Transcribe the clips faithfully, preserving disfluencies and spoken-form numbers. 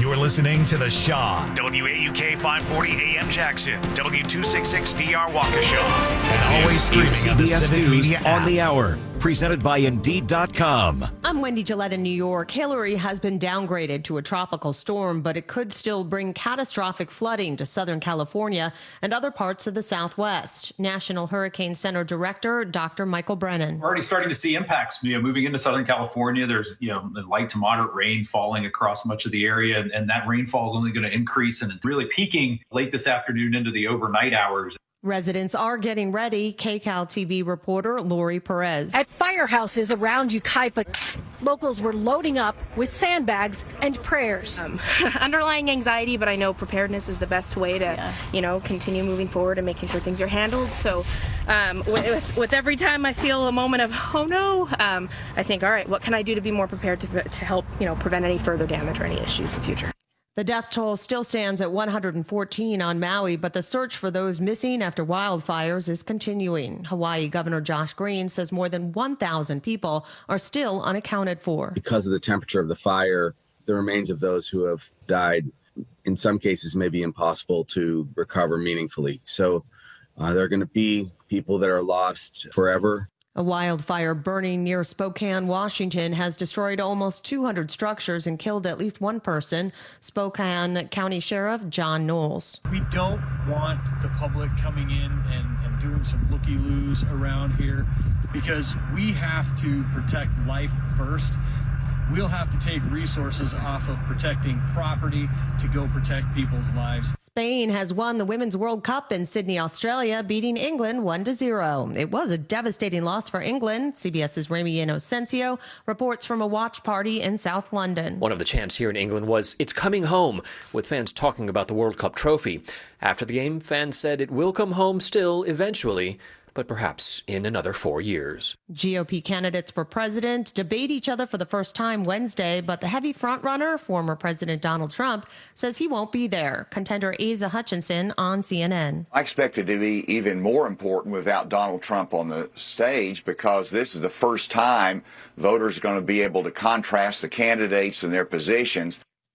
You're listening to The Shaw. W A U K five forty A M Jackson. W two sixty-six D R Waukesha. And always streaming on the Civic Media app. On the Hour. Presented by Indeed dot com. I'm Wendy Gillette in New York. Hillary has been downgraded to a tropical storm, but it could still bring catastrophic flooding to Southern California and other parts of the Southwest. National Hurricane Center Director Doctor Michael Brennan. We're already starting to see impacts. You know, moving into Southern California, there's you know light to moderate rain falling across much of the area, and, and that rainfall is only going to increase and really peaking late this afternoon into the overnight hours. Residents are getting ready. K C A L T V reporter Lori Perez. At firehouses around Yucaipa, locals were loading up with sandbags and prayers. Um, underlying anxiety, but I know preparedness is the best way to, yeah. you know, continue moving forward and making sure things are handled. So um, with, with every time I feel a moment of, oh no, um, I think, all right, what can I do to be more prepared to, to help, you know, prevent any further damage or any issues in the future? The death toll still stands at one hundred fourteen on Maui, but the search for those missing after wildfires is continuing. Hawaii Governor Josh Green says more than one thousand people are still unaccounted for. Because of the temperature of the fire, the remains of those who have died, in some cases, may be impossible to recover meaningfully. So uh, there are going to be people that are lost forever. A wildfire burning near Spokane, Washington, has destroyed almost two hundred structures and killed at least one person. Spokane County Sheriff John Knowles. We don't want the public coming in and, and doing some looky-loos around here because we have to protect life first. We'll have to take resources off of protecting property to go protect people's lives. Spain has won the Women's World Cup in Sydney, Australia, beating England one to zero. It was a devastating loss for England. CBS's Remy Inocencio reports from a watch party in South London. One of the chants here in England was, "It's coming home," with fans talking about the World Cup trophy. After the game, fans said it will come home still eventually, but perhaps in another four years. G O P candidates for president debate each other for the first time Wednesday, but the heavy frontrunner, former President Donald Trump, says he won't be there. Contender Asa Hutchinson on C N N. I expect it to be even more important without Donald Trump on the stage because this is the first time voters are going to be able to contrast the candidates and their positions.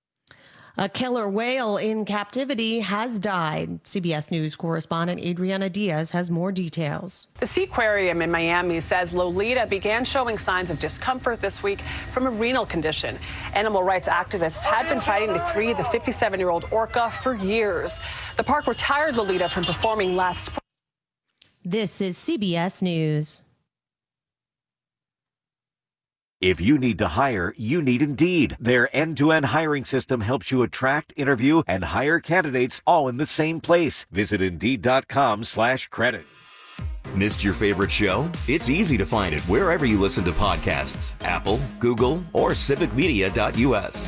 A killer whale in captivity has died. C B S News correspondent Adriana Diaz has more details. The Seaquarium in Miami says Lolita began showing signs of discomfort this week from a renal condition. Animal rights activists had been fighting to free the fifty-seven-year-old orca for years. The park retired Lolita from performing last spring. This is C B S News. If you need to hire, you need Indeed. Their end-to-end hiring system helps you attract, interview, and hire candidates all in the same place. Visit Indeed dot com slash credit. Missed your favorite show? It's easy to find it wherever you listen to podcasts. Apple, Google, or civic media dot U S.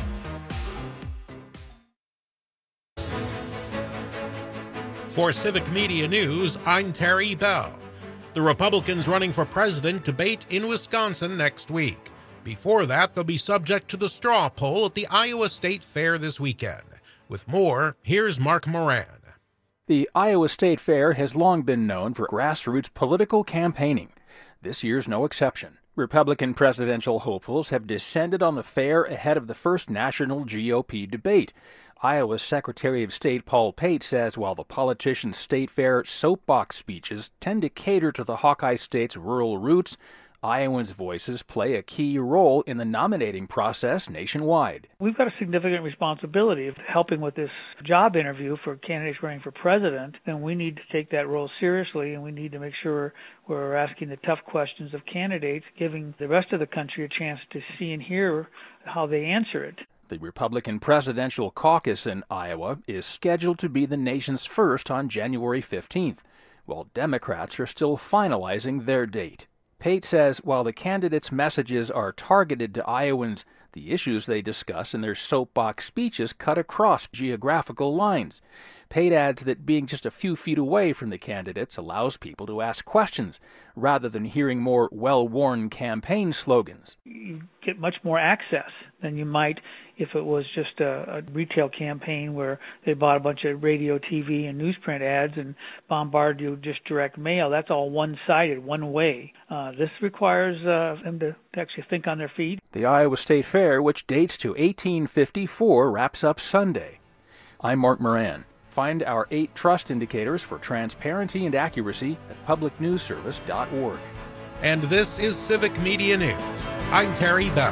For Civic Media News, I'm Terry Bell. The Republicans running for president debate in Wisconsin next week. Before that, they'll be subject to the straw poll at the Iowa State Fair this weekend. With more, here's Mark Moran. The Iowa State Fair has long been known for grassroots political campaigning. This year's no exception. Republican presidential hopefuls have descended on the fair ahead of the first national G O P debate. Iowa's Secretary of State Paul Pate says while the politicians' State Fair soapbox speeches tend to cater to the Hawkeye State's rural roots, Iowans' voices play a key role in the nominating process nationwide. We've got a significant responsibility of helping with this job interview for candidates running for president, and we need to take that role seriously, and we need to make sure we're asking the tough questions of candidates, giving the rest of the country a chance to see and hear how they answer it. The Republican Presidential Caucus in Iowa is scheduled to be the nation's first on January fifteenth, while Democrats are still finalizing their date. Pate says while the candidates' messages are targeted to Iowans, the issues they discuss in their soapbox speeches cut across geographical lines. Paid adds that being just a few feet away from the candidates allows people to ask questions, rather than hearing more well-worn campaign slogans. You get much more access than you might if it was just a, a retail campaign where they bought a bunch of radio, T V, and newsprint ads and bombarded you with just direct mail. That's all one-sided, one way. Uh, this requires uh, them to, to actually think on their feet. The Iowa State Fair, which dates to eighteen fifty-four, wraps up Sunday. I'm Mark Moran. Find our eight trust indicators for transparency and accuracy at public news service dot org. And this is Civic Media News. I'm Terry Bell.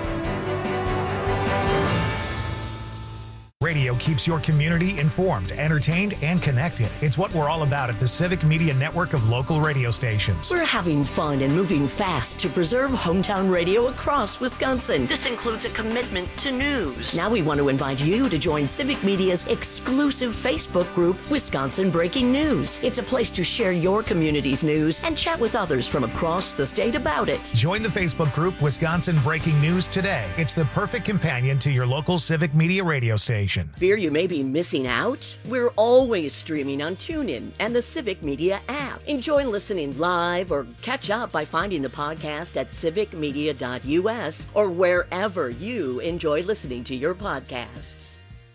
Radio keeps your community informed, entertained, and connected. It's what we're all about at the Civic Media Network of local radio stations. We're having fun and moving fast to preserve hometown radio across Wisconsin. This includes a commitment to news. Now we want to invite you to join Civic Media's exclusive Facebook group, Wisconsin Breaking News. It's a place to share your community's news and chat with others from across the state about it. Join the Facebook group, Wisconsin Breaking News today. It's the perfect companion to your local Civic Media radio station. Fear you may be missing out? We're always streaming on TuneIn and the Civic Media app. Enjoy listening live or catch up by finding the podcast at civic media dot u s or wherever you enjoy listening to your podcasts.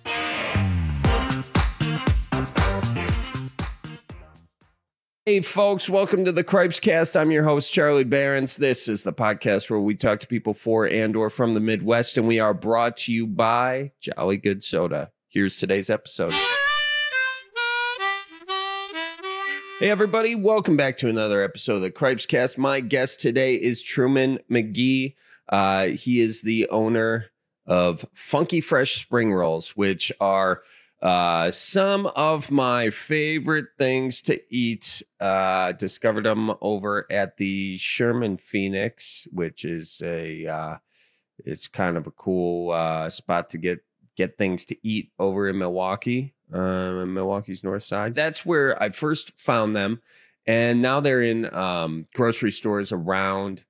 Hey folks, welcome to the Cripes Cast. I'm your host, Charlie Behrens. This is the podcast where we talk to people for and or from the Midwest, and we are brought to you by Jolly Good Soda. Here's today's episode. Hey everybody, welcome back to another episode of the Cripes Cast. My guest today is Truman McGee. Uh, he is the owner of Funky Fresh Spring Rolls, which are Uh, some of my favorite things to eat. Uh, discovered them over at the Sherman Phoenix, which is a uh, it's kind of a cool uh, spot to get get things to eat over in Milwaukee, um, in Milwaukee's north side. That's where I first found them, and now they're in um, grocery stores around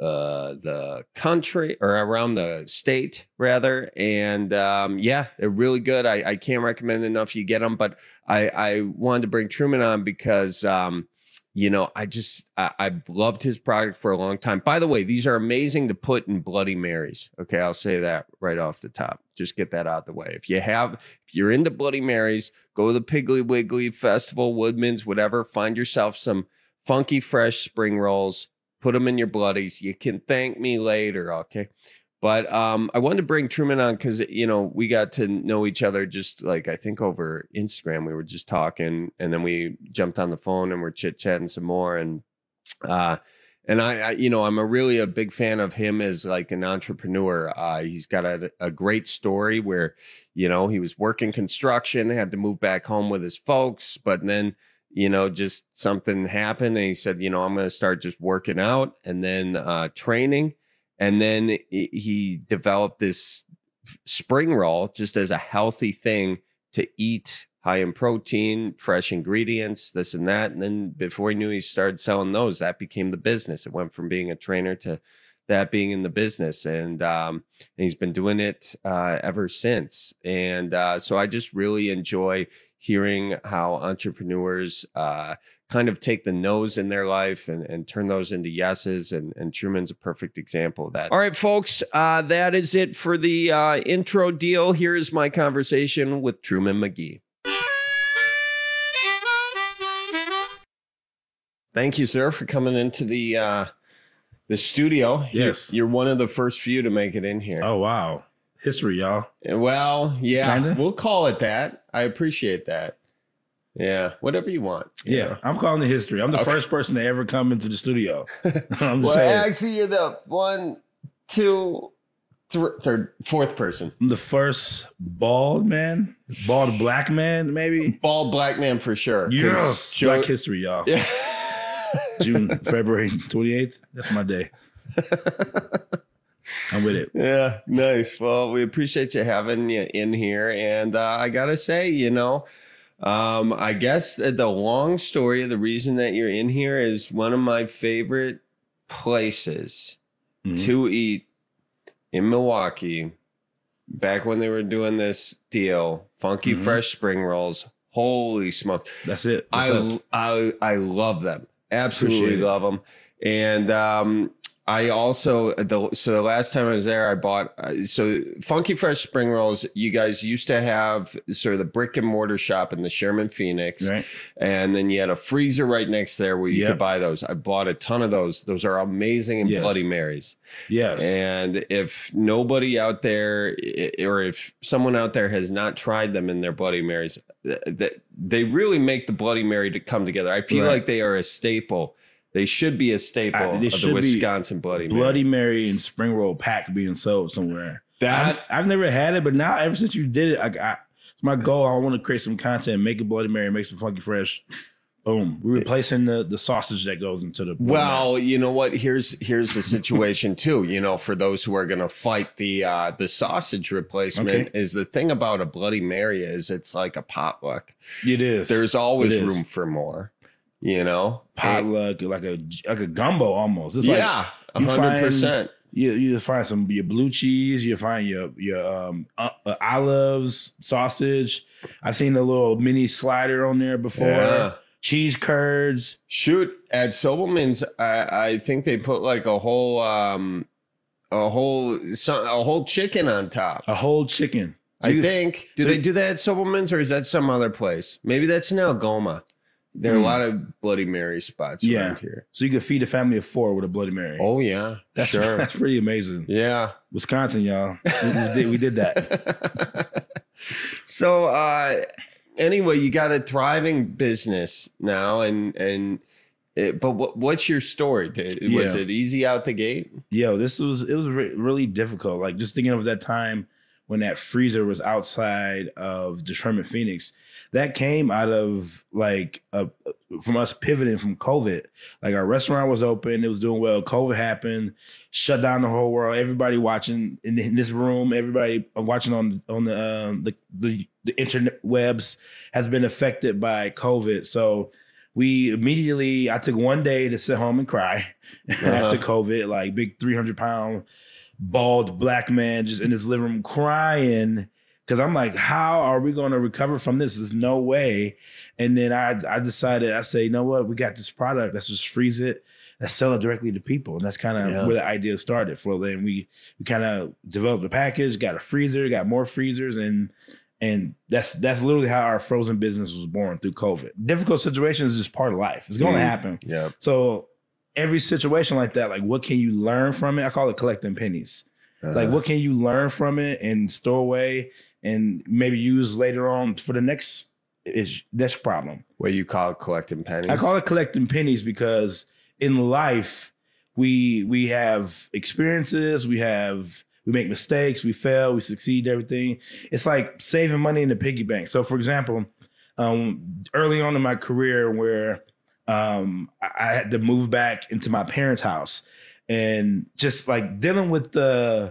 uh the country or around the state rather, and um yeah, they're really good. I, I can't recommend enough you get them, but I I wanted to bring Truman on because um you know I just I, I've loved his product for a long time. By the way, these are amazing to put in Bloody Marys. Okay, I'll say that right off the top. Just get that out of the way. If you have if you're into Bloody Marys, go to the Piggly Wiggly Festival, Woodman's, whatever, find yourself some Funky Fresh Spring Rolls. Put them in your bloodies. You can thank me later, okay? But um, I wanted to bring Truman on because, you know, we got to know each other just like, I think over Instagram. We were just talking, and then we jumped on the phone and we're chit-chatting some more. And, uh, and I, I, you know, I'm a really a big fan of him as like an entrepreneur. Uh, he's got a, a great story where, you know, he was working construction, had to move back home with his folks, but then, you know, just something happened and he said, you know, I'm going to start just working out and then uh, training. And then he developed this spring roll just as a healthy thing to eat, high in protein, fresh ingredients, this and that. And then before he knew, he started selling those. That became the business. It went from being a trainer to that being in the business. And, um, and he's been doing it uh, ever since. And uh, so I just really enjoy hearing how entrepreneurs uh, kind of take the no's in their life and, and turn those into yeses. And, and Truman's a perfect example of that. All right, folks, uh, that is it for the uh, intro deal. Here is my conversation with Truman McGee. Thank you, sir, for coming into the uh, the studio. Yes. You're, you're one of the first few to make it in here. Oh, wow. History, y'all. Well, yeah, Kinda? We'll call it that. I appreciate that. Yeah, whatever you want. You yeah, know? I'm calling it history. I'm the Okay. first person to ever come into the studio. I'm Well, saying. actually, you're the one, two, th- third, fourth person. I'm the first bald man, bald black man, maybe. Bald black man for sure. 'Cause Yes, Joe- Black History, y'all. Yeah. June, February twenty-eighth. That's my day. I'm with it. Yeah, nice. Well, we appreciate you having you in here. And uh, I got to say, you know, um, I guess that the long story of the reason that you're in here is one of my favorite places Mm-hmm. to eat in Milwaukee back when they were doing this deal, Funky Mhm. Fresh Spring Rolls. Holy smoke. That's it. That's I, I I love them. Absolutely Appreciate it. love them. And um, I also, the, so the last time I was there, I bought, uh, so Funky Fresh Spring Rolls, you guys used to have sort of the brick and mortar shop in the Sherman Phoenix. Right. And then you had a freezer right next there where you Yep. could buy those. I bought a ton of those. Those are amazing and Yes. Bloody Marys. Yes. And if nobody out there, i- or if someone out there has not tried them in their Bloody Marys, th- th- they really make the Bloody Mary to come together. I feel Right. like they are a staple. They should be a staple I- they of should the be Wisconsin Bloody Mary. Bloody Mary and spring roll pack being sold somewhere. That- I've, I've never had it, but now ever since you did it, I, I, it's my goal. I want to create some content, make a Bloody Mary, make some Funky Fresh. Boom. We're replacing the, the sausage that goes into the Bloody Mary. Well, you know what? Here's here's the situation too. You know, for those who are going to fight the uh, the sausage replacement, Okay. is the thing about a Bloody Mary is it's like a potluck. It is. There's always It is. room for more. You know, potluck, like a like a gumbo almost. It's Yeah, like you one hundred find- percent. You you just find some your blue cheese. You find your your um uh, uh, olives, sausage. I've seen a little mini slider on there before. Yeah. Cheese curds. Shoot, at Sobelman's, I, I think they put like a whole um a whole so- a whole chicken on top. A whole chicken. So I you- think. Do so- they do that at Sobelman's, or is that some other place? Maybe that's in Algoma. There are Hmm. a lot of Bloody Mary spots Yeah. around here. So you could feed a family of four with a Bloody Mary. Oh yeah, That's, sure. that's pretty amazing. Yeah. Wisconsin, y'all. We, we did, we did that. So uh anyway, you got a thriving business now, and and it, but what, what's your story? Did, Was Yeah. it easy out the gate? Yo, this was it was re- really difficult. Like just thinking of that time when that freezer was outside of the Sherman Phoenix. That came out of like a, from us pivoting from COVID. Like our restaurant was open, it was doing well. COVID happened, shut down the whole world. Everybody watching in, in this room, everybody watching on on the um, the, the the internet webs has been affected by COVID. So we immediately, I took one day to sit home and cry after COVID. Like big three hundred pound bald black man just in his living room crying. Cause I'm like, how are we going to recover from this? There's no way. And then I I decided, I say, you know what? We got this product. Let's just freeze it. Let's sell it directly to people. And that's kind of Yeah. where the idea started. For then we we kind of developed a package, got a freezer, got more freezers, and and that's that's literally how our frozen business was born through COVID. Difficult situations is just part of life. It's going to Mhm. happen. Yeah. So every situation like that, like what can you learn from it? I call it collecting pennies. Like Uh-huh. what can you learn from it and store away and maybe use later on for the next is next problem. What you call it collecting pennies? I call it collecting pennies because in life we we have experiences, we have we make mistakes, we fail, we succeed, everything. It's like saving money in the piggy bank. So for example, um, early on in my career where um, I, I had to move back into my parents' house and just like dealing with the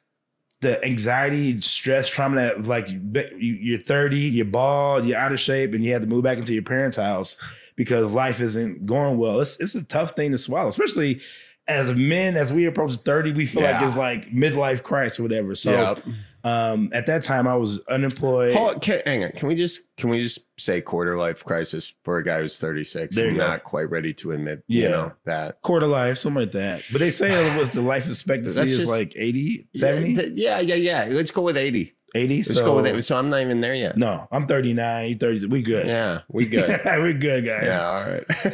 the anxiety, stress, trauma that like you, you're thirty, you're bald, you're out of shape, and you had to move back into your parents' house because life isn't going well. It's it's a tough thing to swallow, especially as men. As we approach thirty, we feel like Yeah. it's like midlife crisis or whatever. So Yep. um, at that time, I was unemployed. Hold, can, hang on. Can we just can we just say quarter life crisis for a guy who's thirty-six There and you go. not quite ready to admit, Yeah. you know, that. Quarter life, something like that. But they say it was the life expectancy That's is just- like eighty, seventy, Yeah, th- yeah, yeah, yeah. Let's go with eighty. eighty. Let's so, go with it. So I'm not even there yet. No, I'm thirty-nine, you thirty. We good. Yeah, we good. we good, guys. Yeah, all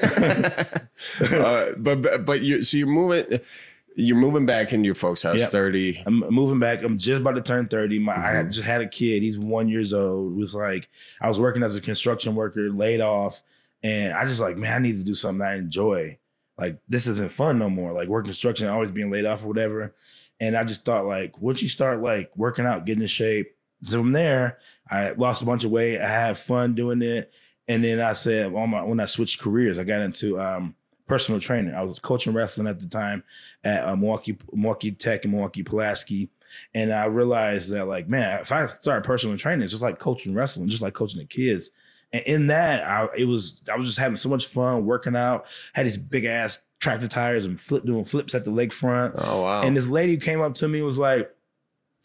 right. uh, but but you so you're moving you're moving back into your folks' house. Yep. thirty. I'm moving back. I'm just about to turn thirty. My I Mm-hmm. had just had a kid. He's one years old. It was like I was working as a construction worker, laid off, and I just like, man, I need to do something I enjoy. Like this isn't fun no more. Like work construction, always being laid off or whatever. And I just thought, like, once you start like working out, getting in shape. So from there, I lost a bunch of weight. I had fun doing it. And then I said, on my, when I switched careers, I got into um, personal training. I was coaching wrestling at the time at uh, Milwaukee, Milwaukee Tech and Milwaukee Pulaski. And I realized that, like, man, if I start personal training, it's just like coaching wrestling, just like coaching the kids. And in that, I, it was I was just having so much fun working out. Had these big ass tractor tires and flip doing flips at the lakefront. Oh wow! And this lady came up to me and was like,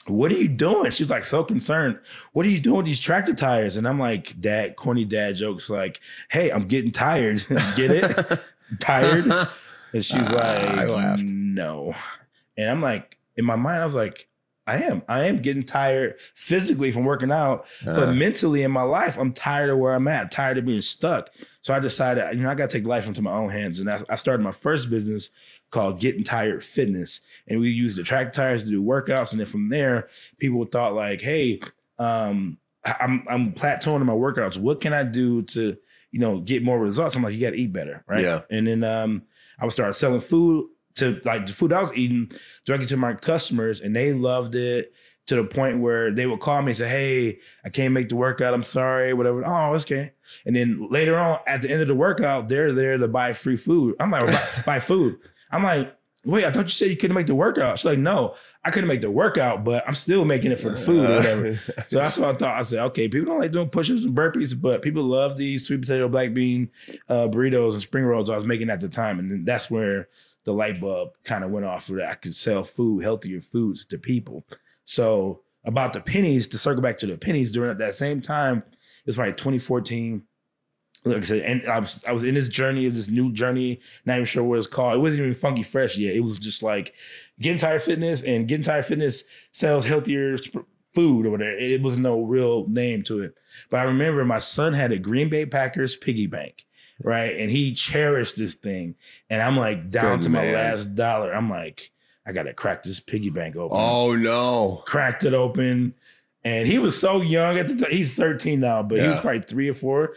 what are you doing? She's like so concerned. What are you doing with these tractor tires? And I'm like, dad, corny dad jokes like, hey, I'm getting tired. Get it? Tired? And she's uh, like, I laughed. No. And I'm like, in my mind, I was like, I am. I am getting tired physically from working out, uh, but mentally in my life, I'm tired of where I'm at, tired of being stuck. So I decided, you know, I got to take life into my own hands. And I, I started my first business called Getting Tired Fitness. And we used the tractor tires to do workouts. And then from there, people thought like, hey, um, I'm, I'm plateauing in my workouts. What can I do to, you know, get more results? I'm like, you got to eat better, right? Yeah. And then um, I would start selling food to like the food I was eating directly to my customers, and they loved it to the point where they would call me and say, hey, I can't make the workout. I'm sorry, whatever. Oh, it's okay. And then later on, at the end of the workout, they're there to buy free food. I'm like, buy, buy food. I'm like, wait, I thought you said you couldn't make the workout. She's like, no, I couldn't make the workout, but I'm still making it for the food or whatever. So that's what I thought. I said, okay, people don't like doing push-ups and burpees, but people love these sweet potato, black bean uh, burritos and spring rolls I was making at the time. And then that's where the light bulb kind of went off so that I could sell food, healthier foods to people. So about the pennies, to circle back to the pennies, during that same time, it was probably twenty fourteen. Like I said, and I was I was in this journey of this new journey, not even sure what it's called. It wasn't even Funky Fresh yet. It was just like Getting Tired Fitness, and Getting Tired Fitness sells healthier food or whatever. It was no real name to it. But I remember my son had a Green Bay Packers piggy bank, right? And he cherished this thing. And I'm like down Good to man. my last dollar. I'm like, I got to crack this piggy bank open. Oh, no. Cracked it open. And he was so young at the time. He's thirteen now, but yeah. he was probably three or four.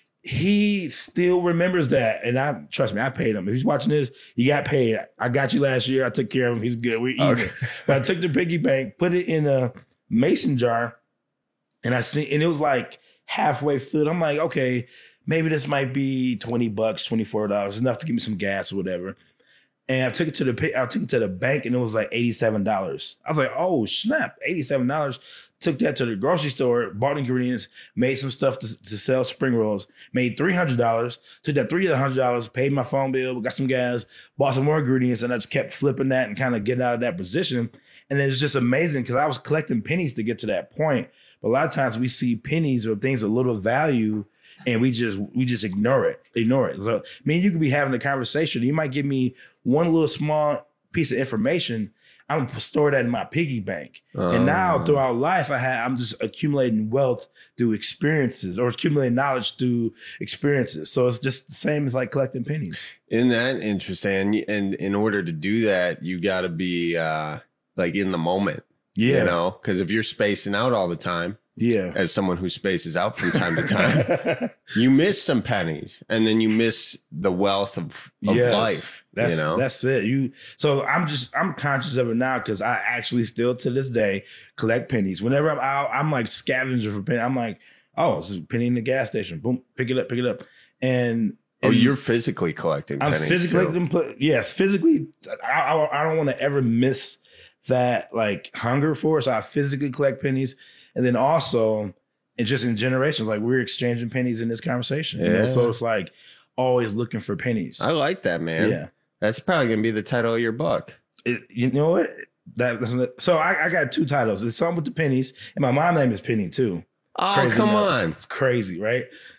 He still remembers that. And I trust me, I paid him. If he's watching this, you got paid. I got you last year. I took care of him. He's good. We're even. Okay. But I took the piggy bank, put it in a mason jar, and I see, and it was like halfway filled. I'm like, okay, maybe this might be twenty bucks, twenty-four dollars, enough to give me some gas or whatever. And I took it to the I took it to the bank, and it was like eighty-seven dollars. I was like, oh snap, eighty-seven dollars. Took that to the grocery store, bought ingredients, made some stuff to, to sell spring rolls, made three hundred dollars, took that three hundred dollars, paid my phone bill, got some gas, bought some more ingredients, and I just kept flipping that and kind of getting out of that position. And it's just amazing because I was collecting pennies to get to that point. But a lot of times we see pennies or things of little value, and we just we just ignore it, ignore it. So me and you could be having a conversation. You might give me one little small piece of information. I'm gonna store that in my piggy bank. Uh, and now throughout life, I had I'm just accumulating wealth through experiences or accumulating knowledge through experiences. So it's just the same as like collecting pennies. Isn't that interesting? And in order to do that, you got to be uh, like in the moment. Yeah. You know, because if you're spacing out all the time, yeah, as someone who spaces out from time to time, you miss some pennies, and then you miss the wealth of, of yes, life. That's you know? that's it. You so I'm just I'm conscious of it now because I actually still to this day collect pennies. Whenever I'm out, I'm like scavenger for pennies. I'm like, oh, it's a penny in the gas station. Boom, pick it up, pick it up, and. Oh, and you're physically collecting pennies. I'm physically collecting. Yes, physically. I, I, I don't want to ever miss that like hunger for it. So I physically collect pennies. And then also, and just in generations, like we're exchanging pennies in this conversation. Yeah. You know? So it's like always looking for pennies. I like that, man. Yeah. That's probably going to be the title of your book. It, you know what? That, that's, so I, I got two titles. It's Something with the Pennies. And my mom's name is Penny too. Oh, crazy come enough. on. It's crazy, right?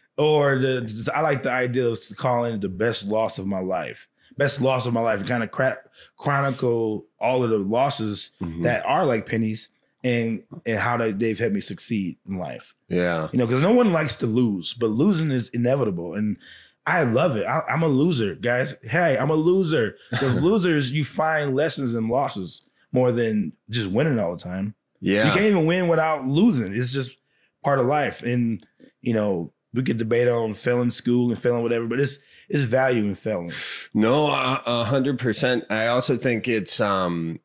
Or the I like the idea of calling it the best loss of my life. Best loss of my life. And kind of cra- chronicle all of the losses mm-hmm. that are like pennies. And, and how they, they've helped me succeed in life. Yeah. You know, because no one likes to lose, but losing is inevitable. And I love it. I, I'm a loser, guys. Hey, I'm a loser. Because losers, you find lessons in losses more than just winning all the time. Yeah. You can't even win without losing. It's just part of life. And, you know, we could debate on failing school and failing whatever, but it's it's value in failing. No, a hundred percent. I also think it's, um,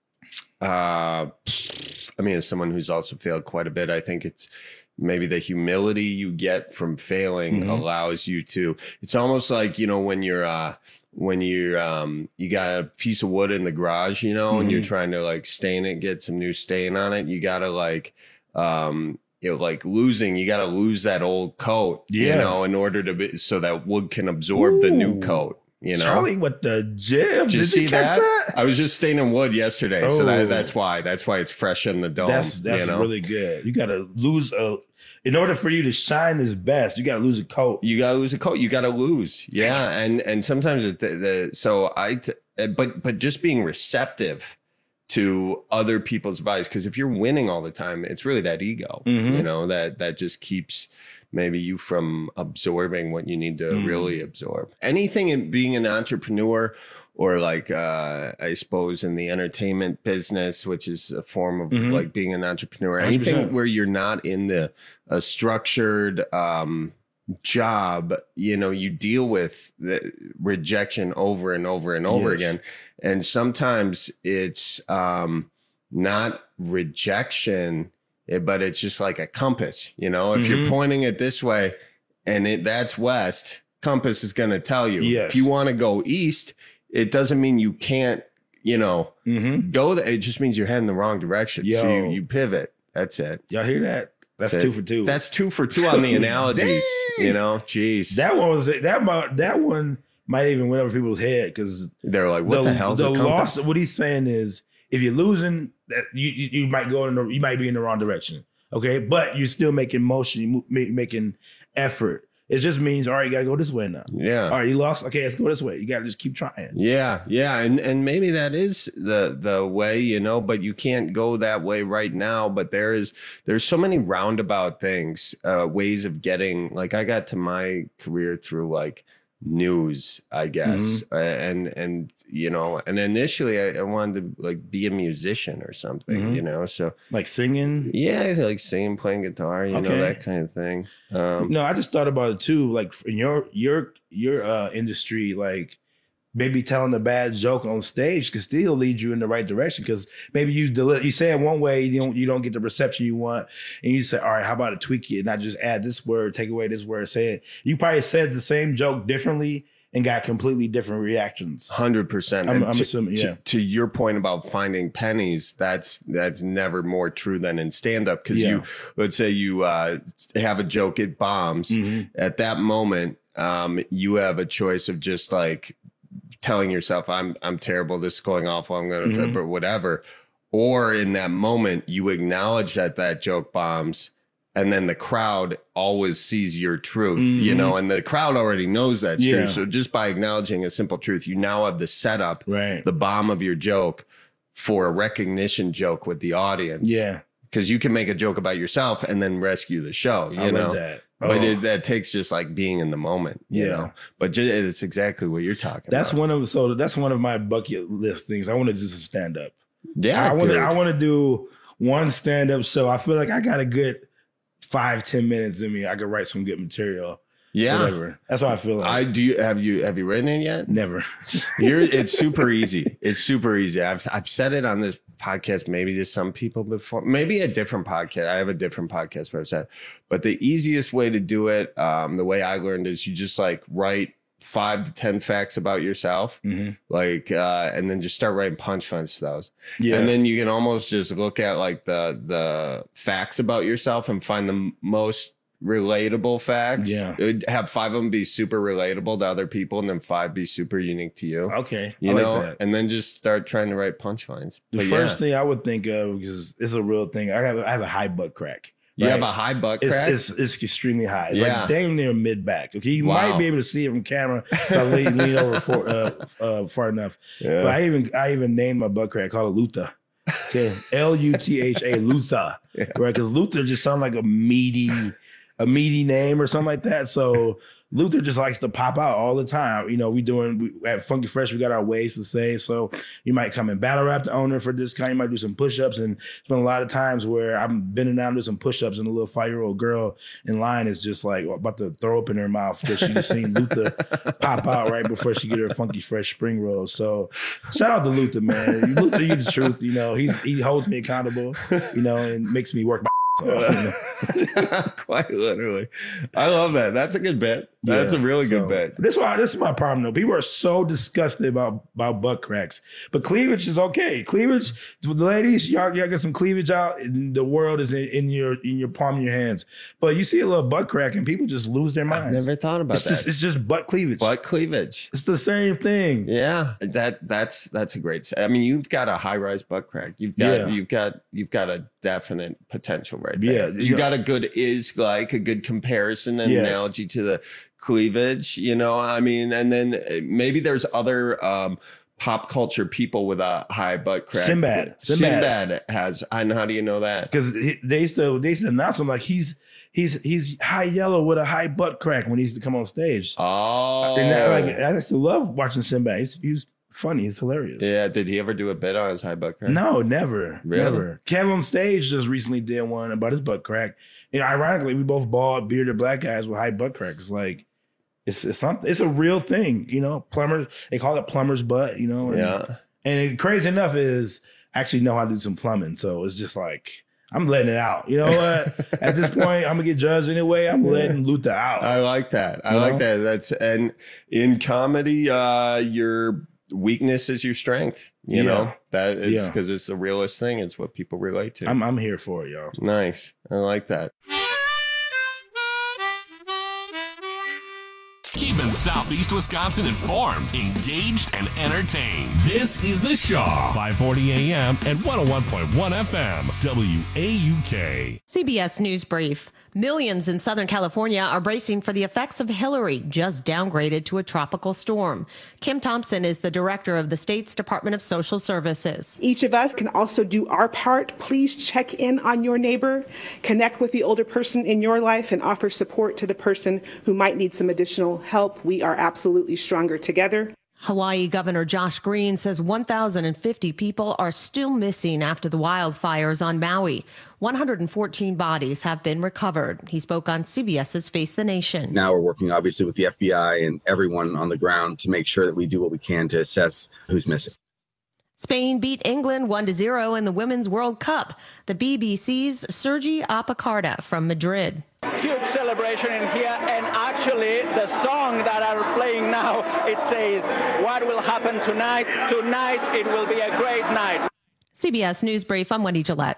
uh, I mean, as someone who's also failed quite a bit, I think it's maybe the humility you get from failing mm-hmm. allows you to, it's almost like, you know, when you're, uh, when you're, um, you got a piece of wood in the garage, you know, mm-hmm. and you're trying to like stain it, get some new stain on it. You got to like, um, you know, like losing, you got to lose that old coat, yeah. you know, in order to be, so that wood can absorb Ooh. the new coat. You know, Charlie, what the gym? Did you Did see you catch that? that? I was just staying in Wood yesterday, Oh. so that, that's why. That's why it's fresh in the dome. That's that's you know? really good. You got to lose a. In order for you to shine his best, you got to lose a coat. You got to lose a coat. You got to lose. Yeah, and and sometimes it, the, the so I t- but but just being receptive to other people's advice, because if you're winning all the time, it's really that ego, Mhm. you know, that that just keeps maybe you from absorbing what you need to Mm. really absorb. Anything in being an entrepreneur, or like uh, I suppose in the entertainment business, which is a form of Mhm. like being an entrepreneur. one hundred percent. Anything where you're not in the a structured um, job, you know, you deal with the rejection over and over and over Yes. again, and sometimes it's um, not rejection, eh, but it's just like a compass. You know, if Mhm. you're pointing it this way and it that's west, compass is going to tell you. Yes. If you want to go east, it doesn't mean you can't, you know, Mhm. go there. It just means you're heading the wrong direction. So Yo. you, you pivot. That's it. Y'all hear that? That's That's two it. for two. That's two for two on the analogies. You know, jeez. That one was that about that one might even went over people's head because They're like, what the, hell's the a compass? loss? What he's saying is, if you're losing, that you you, you might go in the, you might be in the wrong direction. Okay, but you're still making motion, you mo- ma- making effort. It just means, all right, you gotta go this way now. Yeah. All right, you lost. Okay, let's go this way. You gotta just keep trying. Yeah, yeah, and and maybe that is the the way, you know, but you can't go that way right now. But there is there's so many roundabout things, uh, ways of getting. Like I got to my career through like news, I guess, uh, and and you know, and initially I, I wanted to like be a musician or something, Mhm. you know, so Like singing. yeah, like singing, playing guitar, you Okay. know, that kind of thing. Um, No, I just thought about it too. Like in your your your uh, industry, like maybe telling a bad joke on stage could still lead you in the right direction because maybe you deli- you say it one way, you don't you don't get the reception you want, and you say, all right, how about I tweak it and I just add this word, take away this word, say it. You probably said the same joke differently and got completely different reactions. Hundred percent. I'm- And I'm to, assuming, to- yeah. To, your point about finding pennies, that's that's never more true than in stand up because Yeah. you, let's say you uh, have a joke, it bombs. Mhm. At that moment, um, you have a choice of just like telling yourself, "I'm I'm terrible. This is going awful. I'm gonna Mhm. flip or whatever." Or in that moment, you acknowledge that that joke bombs. And then the crowd always sees your truth, you Mhm. know, and the crowd already knows that's Yeah. true. So just by acknowledging a simple truth, you now have the setup, Right. the bomb of your joke for a recognition joke with the audience. Yeah. Because you can make a joke about yourself and then rescue the show, you I know. love that. But Oh. it, that takes just like being in the moment, you Yeah. know. But ju- it's exactly what you're talking That's about. one of so that's one of my bucket list things. I want to just stand up. Yeah, I want dude. to I want to do one stand up show. I feel like I got a good five ten minutes in me. I could write some good material. Yeah. Whatever. That's how I feel like. I do. You, have you have you written it yet? Never. You're, it's super easy. It's super easy. I've I've said it on this podcast, maybe to some people before, maybe a different podcast. I have a different podcast where I've said, but the easiest way to do it, um, the way I learned is you just like write five to ten facts about yourself, Mhm. like, uh, and then just start writing punchlines to those. Yeah. And then you can almost just look at like the the facts about yourself and find the m- most relatable facts. Yeah. It would have five of them be super relatable to other people and then five be super unique to you. Okay. You I like know, that. and then just start trying to write punchlines. The But first yeah. thing I would think of, because it's a real thing, I have I have a high butt crack. You right? have a high butt It's, crack? it's it's extremely high. It's Yeah. like damn near mid back. Okay, you Wow. might be able to see it from camera if I lean, lean over for, uh, uh, far enough. Yeah. But I even I even named my butt crack, called it Luther. Okay, L U T H A, Luther. Yeah. Right, because Luther just sounds like a meaty a meaty name or something like that. So Luther just likes to pop out all the time. You know, we doing we, at Funky Fresh, we got our ways to say. So you might come and battle rap the owner for this kind. You might do some push-ups, and it's been a lot of times where I'm bending down to do some push-ups, and a little five-year-old girl in line is just like about to throw up in her mouth because she just seen Luther pop out right before she get her Funky Fresh spring rolls. So shout out to Luther, man. Luther, you the truth. You know, he's he holds me accountable. You know, and makes me work my ass off, you know? Quite literally. I love that. That's a good bit. That's Yeah, a really so, good bet. This is why this is my problem though. People are so disgusted about about butt cracks, but cleavage is okay. Cleavage, the ladies, y'all, y'all get some cleavage out, and the world is in, in your in your palm of your hands. But you see a little butt crack, and people just lose their minds. I've never thought about it's that. Just, it's just butt cleavage. Butt cleavage. It's the same thing. Yeah, that that's that's a great. I mean, you've got a high rise butt crack. You've got Yeah. you've got you've got a definite potential right there. Yeah, you yeah. got a good is like a good comparison and Yes. analogy to the cleavage. You know, I mean, and then maybe there's other um, pop culture people with a high butt crack. Sinbad. Sinbad, Sinbad. has. And how do you know that? Because they used to they used to announce him like he's he's he's high yellow with a high butt crack when he used to come on stage. Oh, And that, like I used to love watching Sinbad. He's, he's funny. He's hilarious. Yeah. Did he ever do a bit on his high butt crack? No, never. Really? Never. Kev on stage just recently did one about his butt crack. You know, ironically, we both bald, bearded black guys with high butt cracks. Like, it's it's something. It's a real thing. You know, plumbers. They call it plumber's butt. You know. And, Yeah. And crazy enough is I actually know how to do some plumbing, so it's just like I'm letting it out. You know what? At this point, I'm gonna get judged anyway. I'm letting Luther out. I like that. I You like know? that. That's and in comedy, uh, your weakness is your strength. You Yeah. know that is Yeah. because it's the realest thing. It's what people relate to. I'm I'm here for it, y'all. Nice. I like that. Keeping Southeast Wisconsin informed, engaged, and entertained. This is The Shaw, five forty A M and one oh one point one F M, W A U K. C B S News Brief. Millions in Southern California are bracing for the effects of Hillary, just downgraded to a tropical storm. Kim Thompson is the director of the state's Department of Social Services. Each of us can also do our part. Please check in on your neighbor, connect with the older person in your life, and offer support to the person who might need some additional help. We are absolutely stronger together. Hawaii Governor Josh Green says one thousand fifty people are still missing after the wildfires on Maui. one hundred fourteen bodies have been recovered. He spoke on CBS's Face the Nation. Now we're working obviously with the F B I and everyone on the ground to make sure that we do what we can to assess who's missing. Spain beat England one to zero in the Women's World Cup. The B B C's Sergi Apacarda from Madrid. Huge celebration in here, and actually the song that are playing now, it says, what will happen tonight? Tonight it will be a great night. C B S News Brief, I'm Wendy Gillette.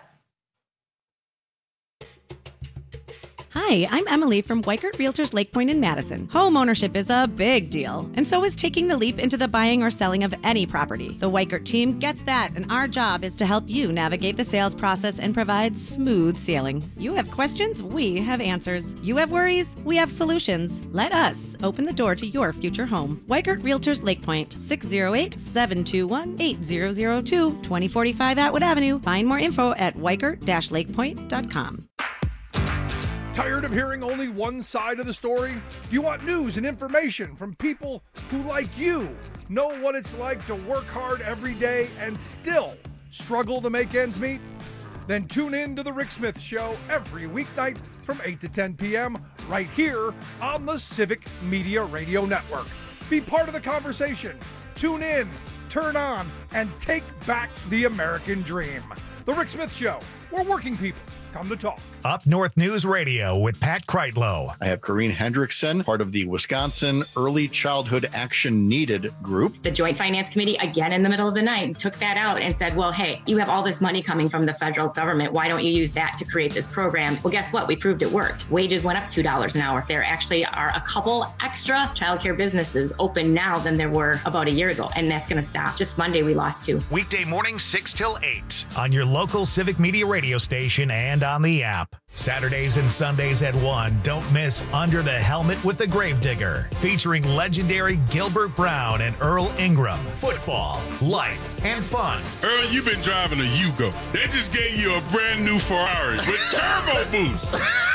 Hi, I'm Emily from Weikert Realtors Lake Point in Madison. Home ownership is a big deal, and so is taking the leap into the buying or selling of any property. The Weikert team gets that, and our job is to help you navigate the sales process and provide smooth sailing. You have questions, we have answers. You have worries, we have solutions. Let us open the door to your future home. Weikert Realtors Lake Point, six oh eight, seven two one, eight zero zero two, twenty forty-five Atwood Avenue. Find more info at weikert dash lake point dot com. Tired of hearing only one side of the story? Do you want news and information from people who, like you, know what it's like to work hard every day and still struggle to make ends meet? Then tune in to The Rick Smith Show every weeknight from eight to ten p.m. right here on the Civic Media Radio Network. Be part of the conversation. Tune in, turn on, and take back the American dream. The Rick Smith Show, where working people come to talk. Up North News Radio with Pat Kreitlow. I have Corrine Hendrickson, part of the Wisconsin Early Childhood Action Needed group. The Joint Finance Committee, again in the middle of the night, took that out and said, well, hey, you have all this money coming from the federal government. Why don't you use that to create this program? Well, guess what? We proved it worked. Wages went up two dollars an hour. There actually are a couple extra childcare businesses open now than there were about a year ago, and that's going to stop. Just Monday, we lost two. Weekday mornings six till eight on your local Civic Media radio station and on the app. Saturdays and Sundays at one, don't miss Under the Helmet with the Gravedigger, featuring legendary Gilbert Brown and Earl Ingram. Football, life, and fun. Earl, you've been driving a Yugo. They just gave you a brand new Ferrari with turbo boost.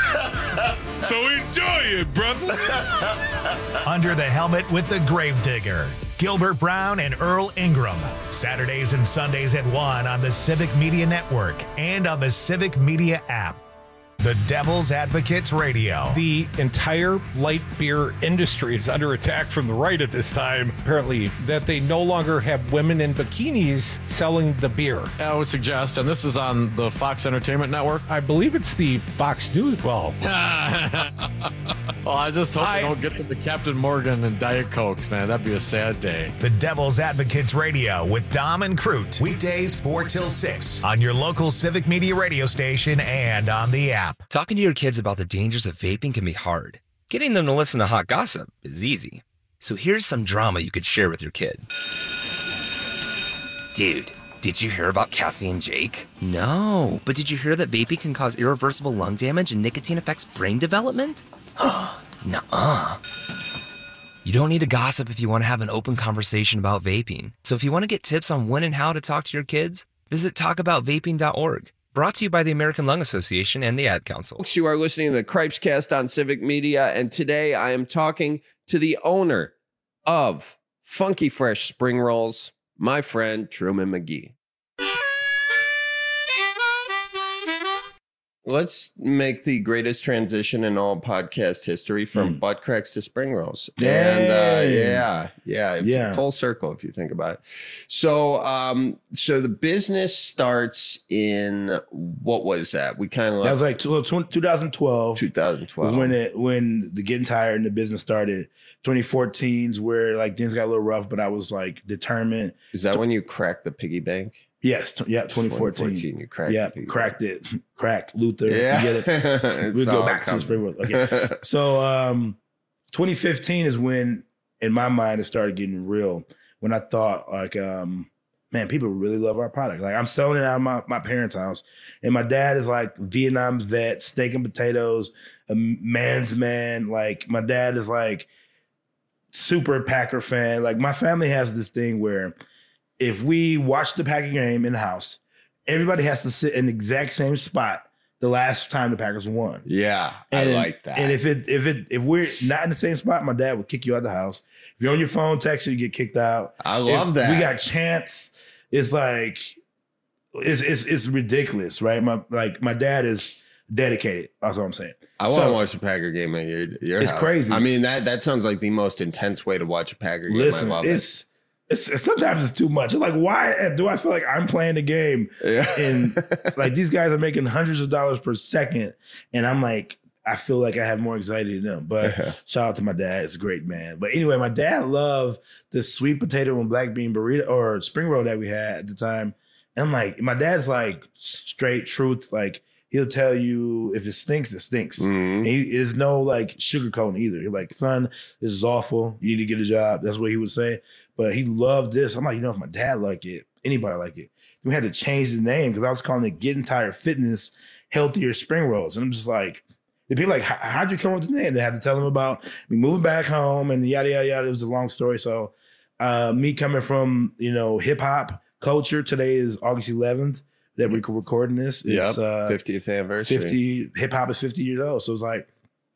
So enjoy it, brother. Under the Helmet with the Gravedigger. Gilbert Brown and Earl Ingram. Saturdays and Sundays at one on the Civic Media Network and on the Civic Media app. The Devil's Advocates Radio. The entire light beer industry is under attack from the right at this time, apparently, that they no longer have women in bikinis selling the beer. I would suggest, and this is on the Fox Entertainment Network. I believe it's the Fox News. Well, well I just hope I, they don't get to the Captain Morgan and Diet Cokes, man. That'd be a sad day. The Devil's Advocates Radio with Dom and Crute. Weekdays four till six on your local Civic Media radio station and on the app. Talking to your kids about the dangers of vaping can be hard. Getting them to listen to hot gossip is easy. So here's some drama you could share with your kid. Dude, did you hear about Cassie and Jake? No, but did you hear that vaping can cause irreversible lung damage and nicotine affects brain development? Nuh-uh. You don't need to gossip if you want to have an open conversation about vaping. So if you want to get tips on when and how to talk to your kids, visit talk about vaping dot org. Brought to you by the American Lung Association and the Ad Council. Folks, you are listening to the Cripescast on Civic Media, and today I am talking to the owner of Funky Fresh Spring Rolls, my friend Truman McGee. Let's make the greatest transition in all podcast history from mm. butt cracks to spring rolls. Dang. And uh, yeah, yeah, it's yeah. full circle if you think about it. So, um, so the business starts in what was that? We kind of that was like twenty twelve. twenty twelve was when it when the getting tired and the business started. twenty fourteen's where like things got a little rough, but I was like determined. Is that to, when you cracked the piggy bank? Yes, t- yeah, twenty fourteen. twenty fourteen, you cracked yeah, it. cracked it. Cracked Luther. Yeah. You get it? We'll go back coming. to Spring Roll. Okay. So um, twenty fifteen is when, in my mind, it started getting real. When I thought, like, um, man, people really love our product. Like, I'm selling it out of my, my parents' house. And my dad is like Vietnam vet, steak and potatoes, a man's man. Like, my dad is like super Packer fan. Like, my family has this thing where if we watch the Packer game in the house, everybody has to sit in the exact same spot the last time the Packers won. Yeah, and, I like that. And if it if it if we're not in the same spot, my dad would kick you out of the house. If you're on your phone texting, you get kicked out. I love if that. We got chants. It's like it's it's it's ridiculous, right? My like my dad is dedicated. That's what I'm saying. I want so, to watch a Packer game at your your It's house. crazy. I mean that that sounds like the most intense way to watch a Packer game. Listen, I love it's. it. It's, it's sometimes it's too much. Like, why do I feel like I'm playing the game? Yeah. And like these guys are making hundreds of dollars per second, and I'm like, I feel like I have more anxiety than them. But Yeah. shout out to my dad; it's a great man. But anyway, my dad loved the sweet potato and black bean burrito or spring roll that we had at the time, and I'm like, my dad's like straight truth. Like he'll tell you if it stinks, it stinks. Mhm. And he, there's no like sugarcoating either. He's like, son, this is awful. You need to get a job. That's what he would say. But he loved this. I'm like, you know, if my dad liked it, anybody like it. We had to change the name because I was calling it Getting Tired Fitness Healthier Spring Rolls. And I'm just like, the people like, how'd you come up with the name? They had to tell them about me moving back home and yada, yada, yada. It was a long story. So uh, me coming from, you know, hip hop culture, today is August eleventh that we're recording this. It's Yep, uh, fiftieth anniversary. fifty, hip hop is fifty years old. So it's like,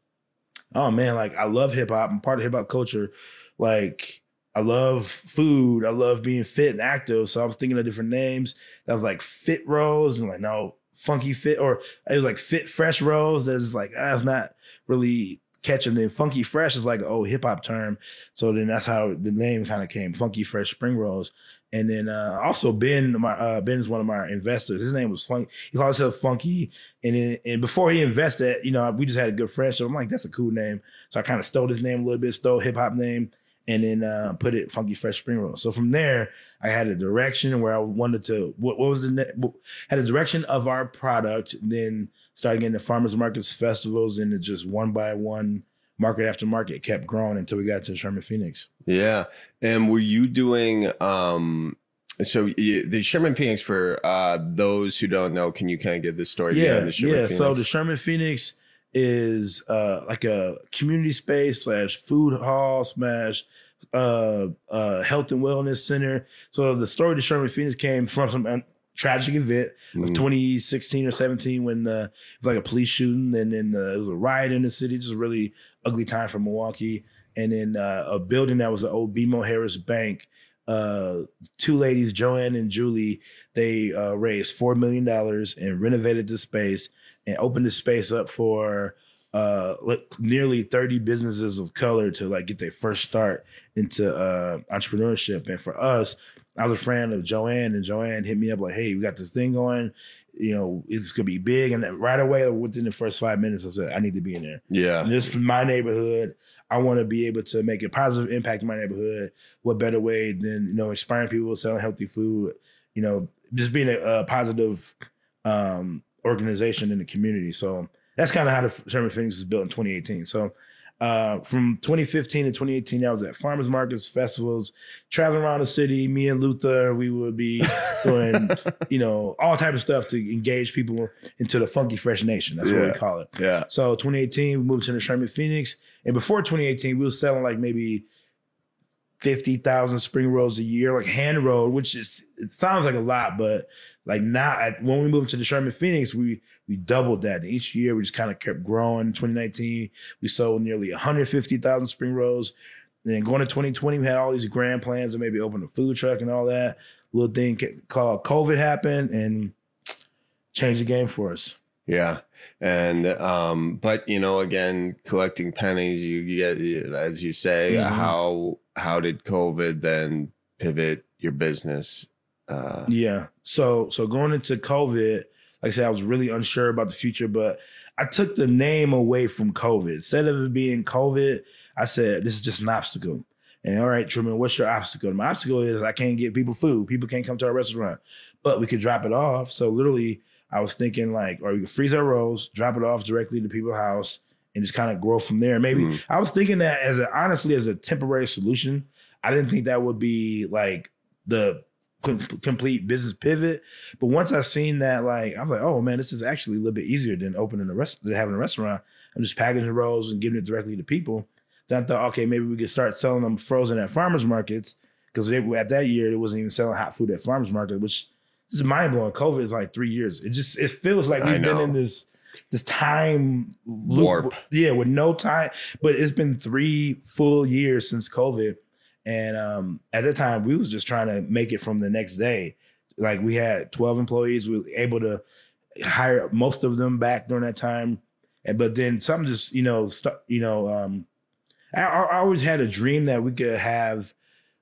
oh man, like I love hip hop. I'm part of hip hop culture. Like, I love food. I love being fit and active. So I was thinking of different names. That was like Fit Rolls and like, no, Funky Fit, or it was like Fit Fresh Rolls. That's like, ah, it's not really catching. Then Funky Fresh is like an old hip hop term. So then that's how the name kind of came, Funky Fresh Spring Rolls. And then uh, also Ben, my uh, Ben is one of my investors. His name was Funky. He called himself Funky. And then, and before he invested, you know, we just had a good friendship. I'm like, that's a cool name. So I kind of stole his name a little bit, stole hip hop name, and then uh, put it Funky Fresh Spring Roll. So from there, I had a direction where I wanted to, what, what was the, ne- what, had a direction of our product, then started getting the farmers markets, festivals, and it just one by one, market after market, kept growing until we got to Sherman Phoenix. Yeah. And were you doing, um, so you, the Sherman Phoenix, for uh, those who don't know, can you kind of give the story Yeah, behind the Sherman yeah. Phoenix? So the Sherman Phoenix is uh, like a community space slash food hall slash uh, uh, health and wellness center. So the story of the Sherman Phoenix came from some uh, tragic event Mhm. of twenty sixteen or seventeen when uh, it was like a police shooting, and then uh, there was a riot in the city. Just a really ugly time for Milwaukee. And then uh, a building that was the old B M O Harris Bank. Uh, two ladies, Joanne and Julie, they uh, raised four million dollars and renovated the space. and opened the space up for uh, nearly thirty businesses of color to like get their first start into uh, entrepreneurship. And for us, I was a friend of Joanne, and Joanne hit me up like, hey, we got this thing going. You know, it's going to be big. And then right away, within the first five minutes, I said, I need to be in there. Yeah. And this is my neighborhood. I want to be able to make a positive impact in my neighborhood. What better way than, you know, inspiring people, selling healthy food, you know, just being a, a positive um, organization in the community. So that's kind of how the Sherman Phoenix was built in twenty eighteen. So uh, from twenty fifteen to twenty eighteen, I was at farmers markets, festivals, traveling around the city. Me and Luther, we would be doing, you know, all type of stuff to engage people into the Funky Fresh Nation. That's Yeah. what we call it. Yeah. So twenty eighteen, we moved to the Sherman Phoenix. And before twenty eighteen, we were selling like maybe fifty thousand spring rolls a year, like hand rolled, which is, it sounds like a lot, but like now, at, when we moved to the Sherman Phoenix, we we doubled that. And each year, we just kind of kept growing. In twenty nineteen, we sold nearly one hundred fifty thousand spring rolls. And then going to twenty twenty, we had all these grand plans to maybe open a food truck and all that. Little thing called COVID happened and changed the game for us. Yeah. And, um, but you know, again, collecting pennies, you, you get, as you say, Mhm. how, how did COVID then pivot your business? Uh, Yeah. So so going into COVID, like I said, I was really unsure about the future, but I took the name away from COVID. Instead of it being COVID, I said, this is just an obstacle. And all right, Truman, what's your obstacle? My obstacle is I can't get people food. People can't come to our restaurant, but we could drop it off. So literally, I was thinking like, or we could freeze our rolls, drop it off directly to people's house, and just kind of grow from there. Maybe Mhm. I was thinking that as a, honestly as a temporary solution. I didn't think that would be like the com- complete business pivot. But once I seen that, like I was like, oh man, this is actually a little bit easier than opening a rest than having a restaurant. I'm just packaging rolls and giving it directly to people. Then I thought, okay, maybe we could start selling them frozen at farmers markets, because at that year it wasn't even selling hot food at farmers market, which this is mind blowing. COVID is like three years. It just it feels like I we've been know. in this this time loop, Warp. yeah, with no time. But it's been three full years since COVID, and um, at the time we was just trying to make it from the next day. Like we had twelve employees, we were able to hire most of them back during that time, and but then something just you know st- you know um, I, I always had a dream that we could have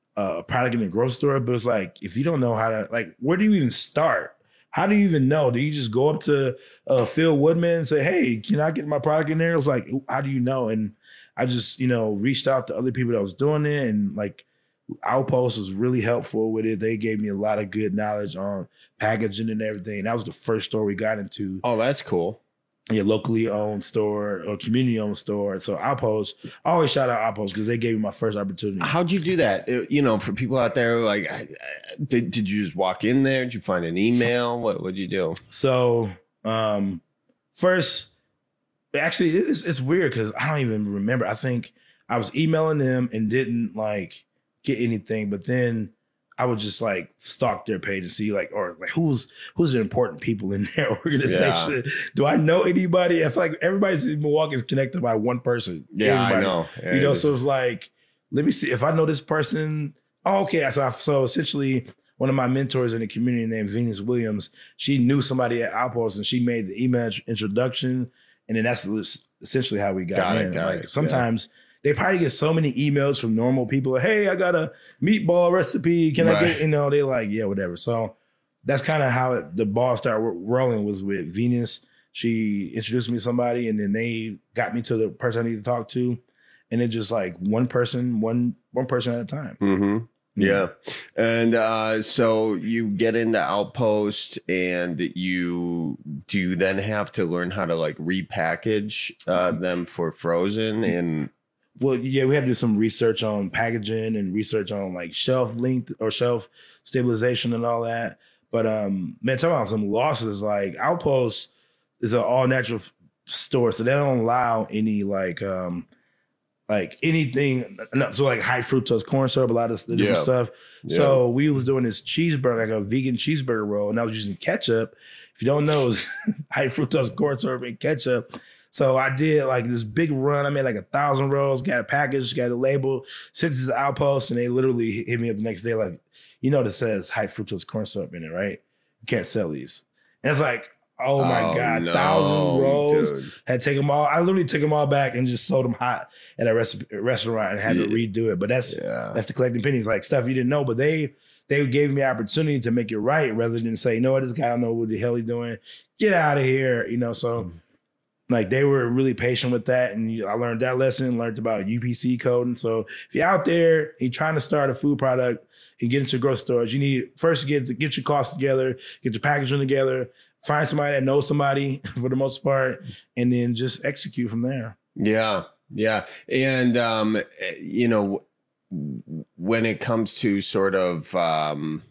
a product in the grocery store, but it's like, if you don't know how to, like, where do you even start? How do you even know? Do you just go up to uh, Phil Woodman and say, hey, can I get my product in there? It's like, how do you know? And I just, you know, reached out to other people that was doing it, and like Outpost was really helpful with it. They gave me a lot of good knowledge on packaging and everything. That was the first store we got into. Oh, that's cool. Yeah, locally owned store or community owned store. So Outpost, I always shout out Outpost because they gave me my first opportunity. How'd you do that? Uh, You know, for people out there, like, I- I- did, did you just walk in there? Did you find an email? What would you do? So, um, first, actually, it's, it's weird because I don't even remember. I think I was emailing them and didn't like get anything, but then I would just like stalk their page and see like, or like who's who's the important people in their organization. Yeah. Do I know anybody? I feel like everybody's in Milwaukee is connected by one person. Yeah, I Everybody. know. Yeah, you know, it so it's like, let me see if I know this person. Oh, okay. So, I, so essentially, one of my mentors in the community named Venus Williams, she knew somebody at Outpost, and she made the email introduction, and then that's essentially how we got, Got it, in. got like it, sometimes they probably get so many emails from normal people. Hey, I got a meatball recipe. Can I Right. get? You know, they like, yeah, whatever. So that's kind of how it, the ball started ro- rolling. Was with Venus. She introduced me to somebody, and then they got me to the person I need to talk to, and it just like one person, one one person at a time. Mm-hmm. Yeah. And uh, so you get into Outpost, and you do you then have to learn how to like repackage uh, them for frozen and Well, yeah, we had to do some research on packaging and research on like shelf length or shelf stabilization and all that. But um, man, talking about some losses, like Outpost is an all natural f- store, so they don't allow any like um, like anything. no, So like high fructose corn syrup, a lot of the different Yeah. stuff. Yeah. So we was doing this cheeseburger, like a vegan cheeseburger roll, and I was using ketchup. If you don't know, it's high fructose corn syrup and ketchup. So I did like this big run. I made like a thousand rolls, got a package, got a label, sent it to the Outpost, and they literally hit me up the next day like, you know, that says high fructose corn syrup in it, right? You can't sell these. And it's like, Oh my Oh, God, no, thousand rolls. dude. Had to take them all. I literally took them all back and just sold them hot at a res- restaurant and had to redo it. But that's that's the collecting pennies, like stuff you didn't know. But they they gave me opportunity to make it right rather than say, you know what, this guy don't know what the hell he's doing. Get out of here, you know. So like they were really patient with that, and you, I learned that lesson. Learned about U P C coding. So if you're out there and you're trying to start a food product and get into grocery stores, you need first to get get your costs together, get your packaging together, find somebody that knows somebody for the most part, and then just execute from there. Yeah, yeah, and um, you know, when it comes to sort of um,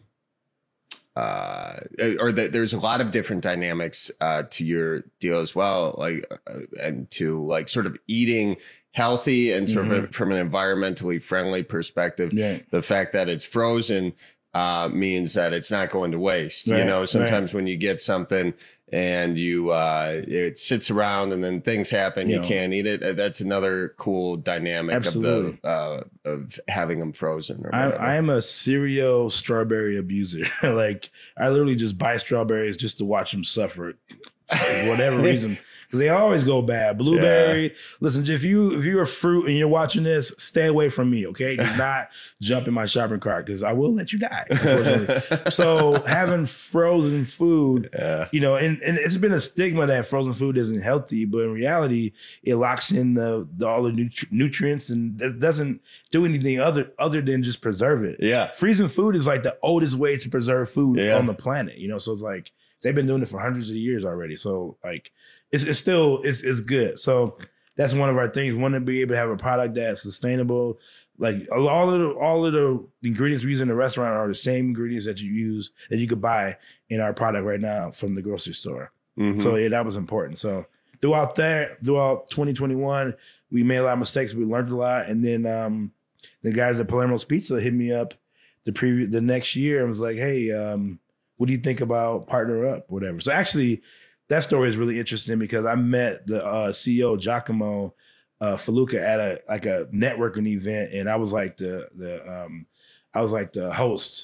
uh, or the, there's a lot of different dynamics uh, to your deal as well, like uh, and to like sort of eating healthy and sort Mhm. of from an environmentally friendly perspective. Yeah. The fact that it's frozen uh, means that it's not going to waste. You Right, know, right. sometimes when you get something and you uh, it sits around and then things happen, you Yeah. can't eat it. That's another cool dynamic Absolutely. of the uh, of having them frozen. Or I, whatever. I am a serial strawberry abuser. Like I literally just buy strawberries just to watch them suffer, for whatever reason. Because they always go bad. Blueberry. Listen, if you if you're a fruit and you're watching this, stay away from me. Okay, do not jump in my shopping cart because I will let you die. Unfortunately. So having frozen food, you know, and, and it's been a stigma that frozen food isn't healthy, but in reality, it locks in the, the all the nutri- nutrients and it doesn't do anything other other than just preserve it. Yeah, freezing food is like the oldest way to preserve food Yeah. on the planet. You know, so it's like they've been doing it for hundreds of years already. So like, it's it's still it's it's good. So that's one of our things. We want to be able to have a product that's sustainable. Like all of the all of the ingredients we use in the restaurant are the same ingredients that you use that you could buy in our product right now from the grocery store. Mhm. So yeah, that was important. So throughout there, throughout twenty twenty-one, we made a lot of mistakes. We learned a lot, and then um, the guys at Palermo's Pizza hit me up the previous the next year and was like, "Hey, um, what do you think about partner up, whatever?" So actually, that story is really interesting because I met the uh, C E O Giacomo uh, Faluca at a like a networking event, and I was like the the um, I was like the host,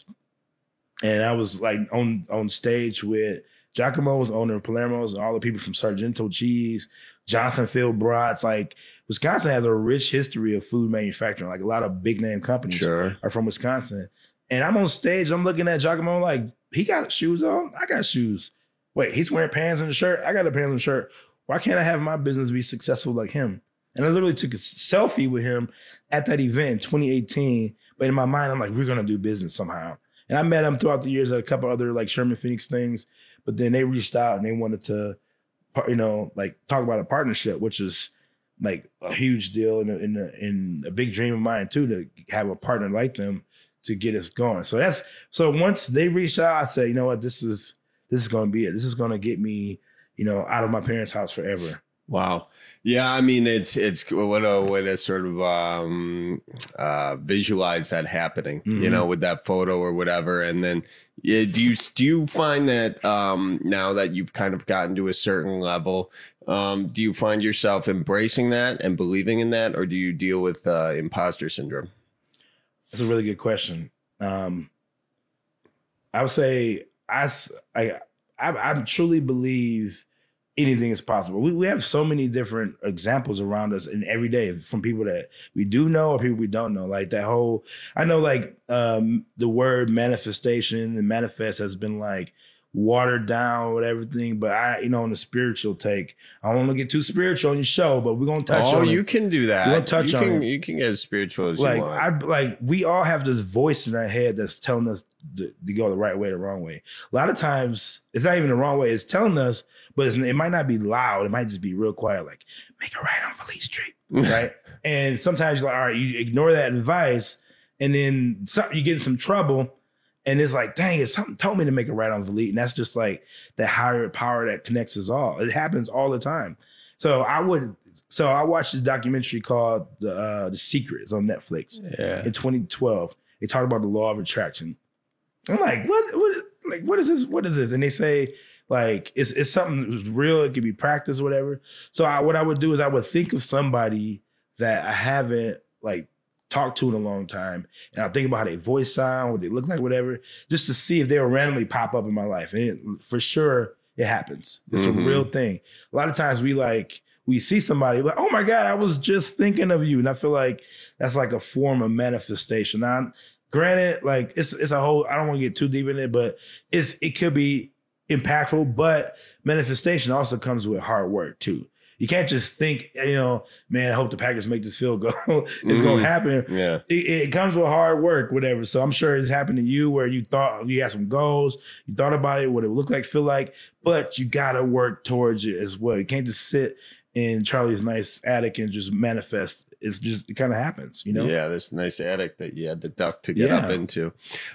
and I was like on on stage with Giacomo, was owner of Palermo's, and all the people from Sargento Cheese, Johnson Field Brats. Like Wisconsin has a rich history of food manufacturing. Like a lot of big name companies Sure. are from Wisconsin. And I'm on stage, I'm looking at Giacomo like, he got shoes on, I got shoes. Wait, he's wearing pants and a shirt, I got a pants and shirt. Why can't I have my business be successful like him? And I literally took a selfie with him at that event in twenty eighteen. But in my mind, I'm like, we're gonna do business somehow. And I met him throughout the years at a couple other like Sherman Phoenix things. But then they reached out and they wanted to, you know, like talk about a partnership, which is like a huge deal and a, and a, and a big dream of mine too, to have a partner like them to get us going. So that's so once they reached out, I said, you know what, this is this is gonna be it. This is gonna get me, you know, out of my parents' house forever. Wow. Yeah, I mean, it's it's what a way to sort of um, uh, visualize that happening, you Mhm. know, with that photo or whatever. And then, yeah, do you do you find that um, now that you've kind of gotten to a certain level, um, do you find yourself embracing that and believing in that, or do you deal with uh, imposter syndrome? That's a really good question. Um, I would say I, s- I, I, I truly believe anything is possible. We, we have so many different examples around us in every day from people that we do know or people we don't know. Like that whole, I know like um, the word manifestation and manifest has been like watered down with everything. But I, you know, on the spiritual take, I don't want to get too spiritual on your show, but we're going to touch oh, on it. you can do that. We're going to touch you on can, it. You can get as spiritual as Like you want. I like we all have this voice in our head that's telling us to, to go the right way, the wrong way. A lot of times it's not even the wrong way. It's telling us, but it's, it might not be loud. It might just be real quiet, like make a right on Fleet Street, right? And sometimes you're like, all right, you ignore that advice, and then some, you get in some trouble, and it's like, dang, it's something told me to make a right on Fleet, and that's just like that higher power that connects us all. It happens all the time. So I would. So I watched this documentary called The uh, The Secret. It's on Netflix. Yeah. In twenty twelve, they talked about the law of attraction. I'm like, what? What? Like, what is this? What is this? And they say, like, it's it's something that's real. It could be practiced, whatever. So I, what I would do is I would think of somebody that I haven't like talked to in a long time, and I think about how they voice sound, what they look like, whatever, just to see if they will randomly pop up in my life. And it, for sure, It happens. It's Mhm. a real thing. A lot of times we like, we see somebody like, oh my God, I was just thinking of you. And I feel like that's like a form of manifestation. Now, granted, like it's it's a whole, I don't want to get too deep in it, but it's it could be impactful, but manifestation also comes with hard work too. You can't just think, you know, man, I hope the Packers make this field goal. It's Mhm. going to happen. Yeah. It, it comes with hard work, whatever. So I'm sure it's happened to you where you thought you had some goals, you thought about it, what it would look like, feel like, but you got to work towards it as well. You can't just sit in Charlie's nice attic and just manifest. It's just, it kind of happens, you know? Yeah, this nice attic that you had to duck to get Yeah. up into.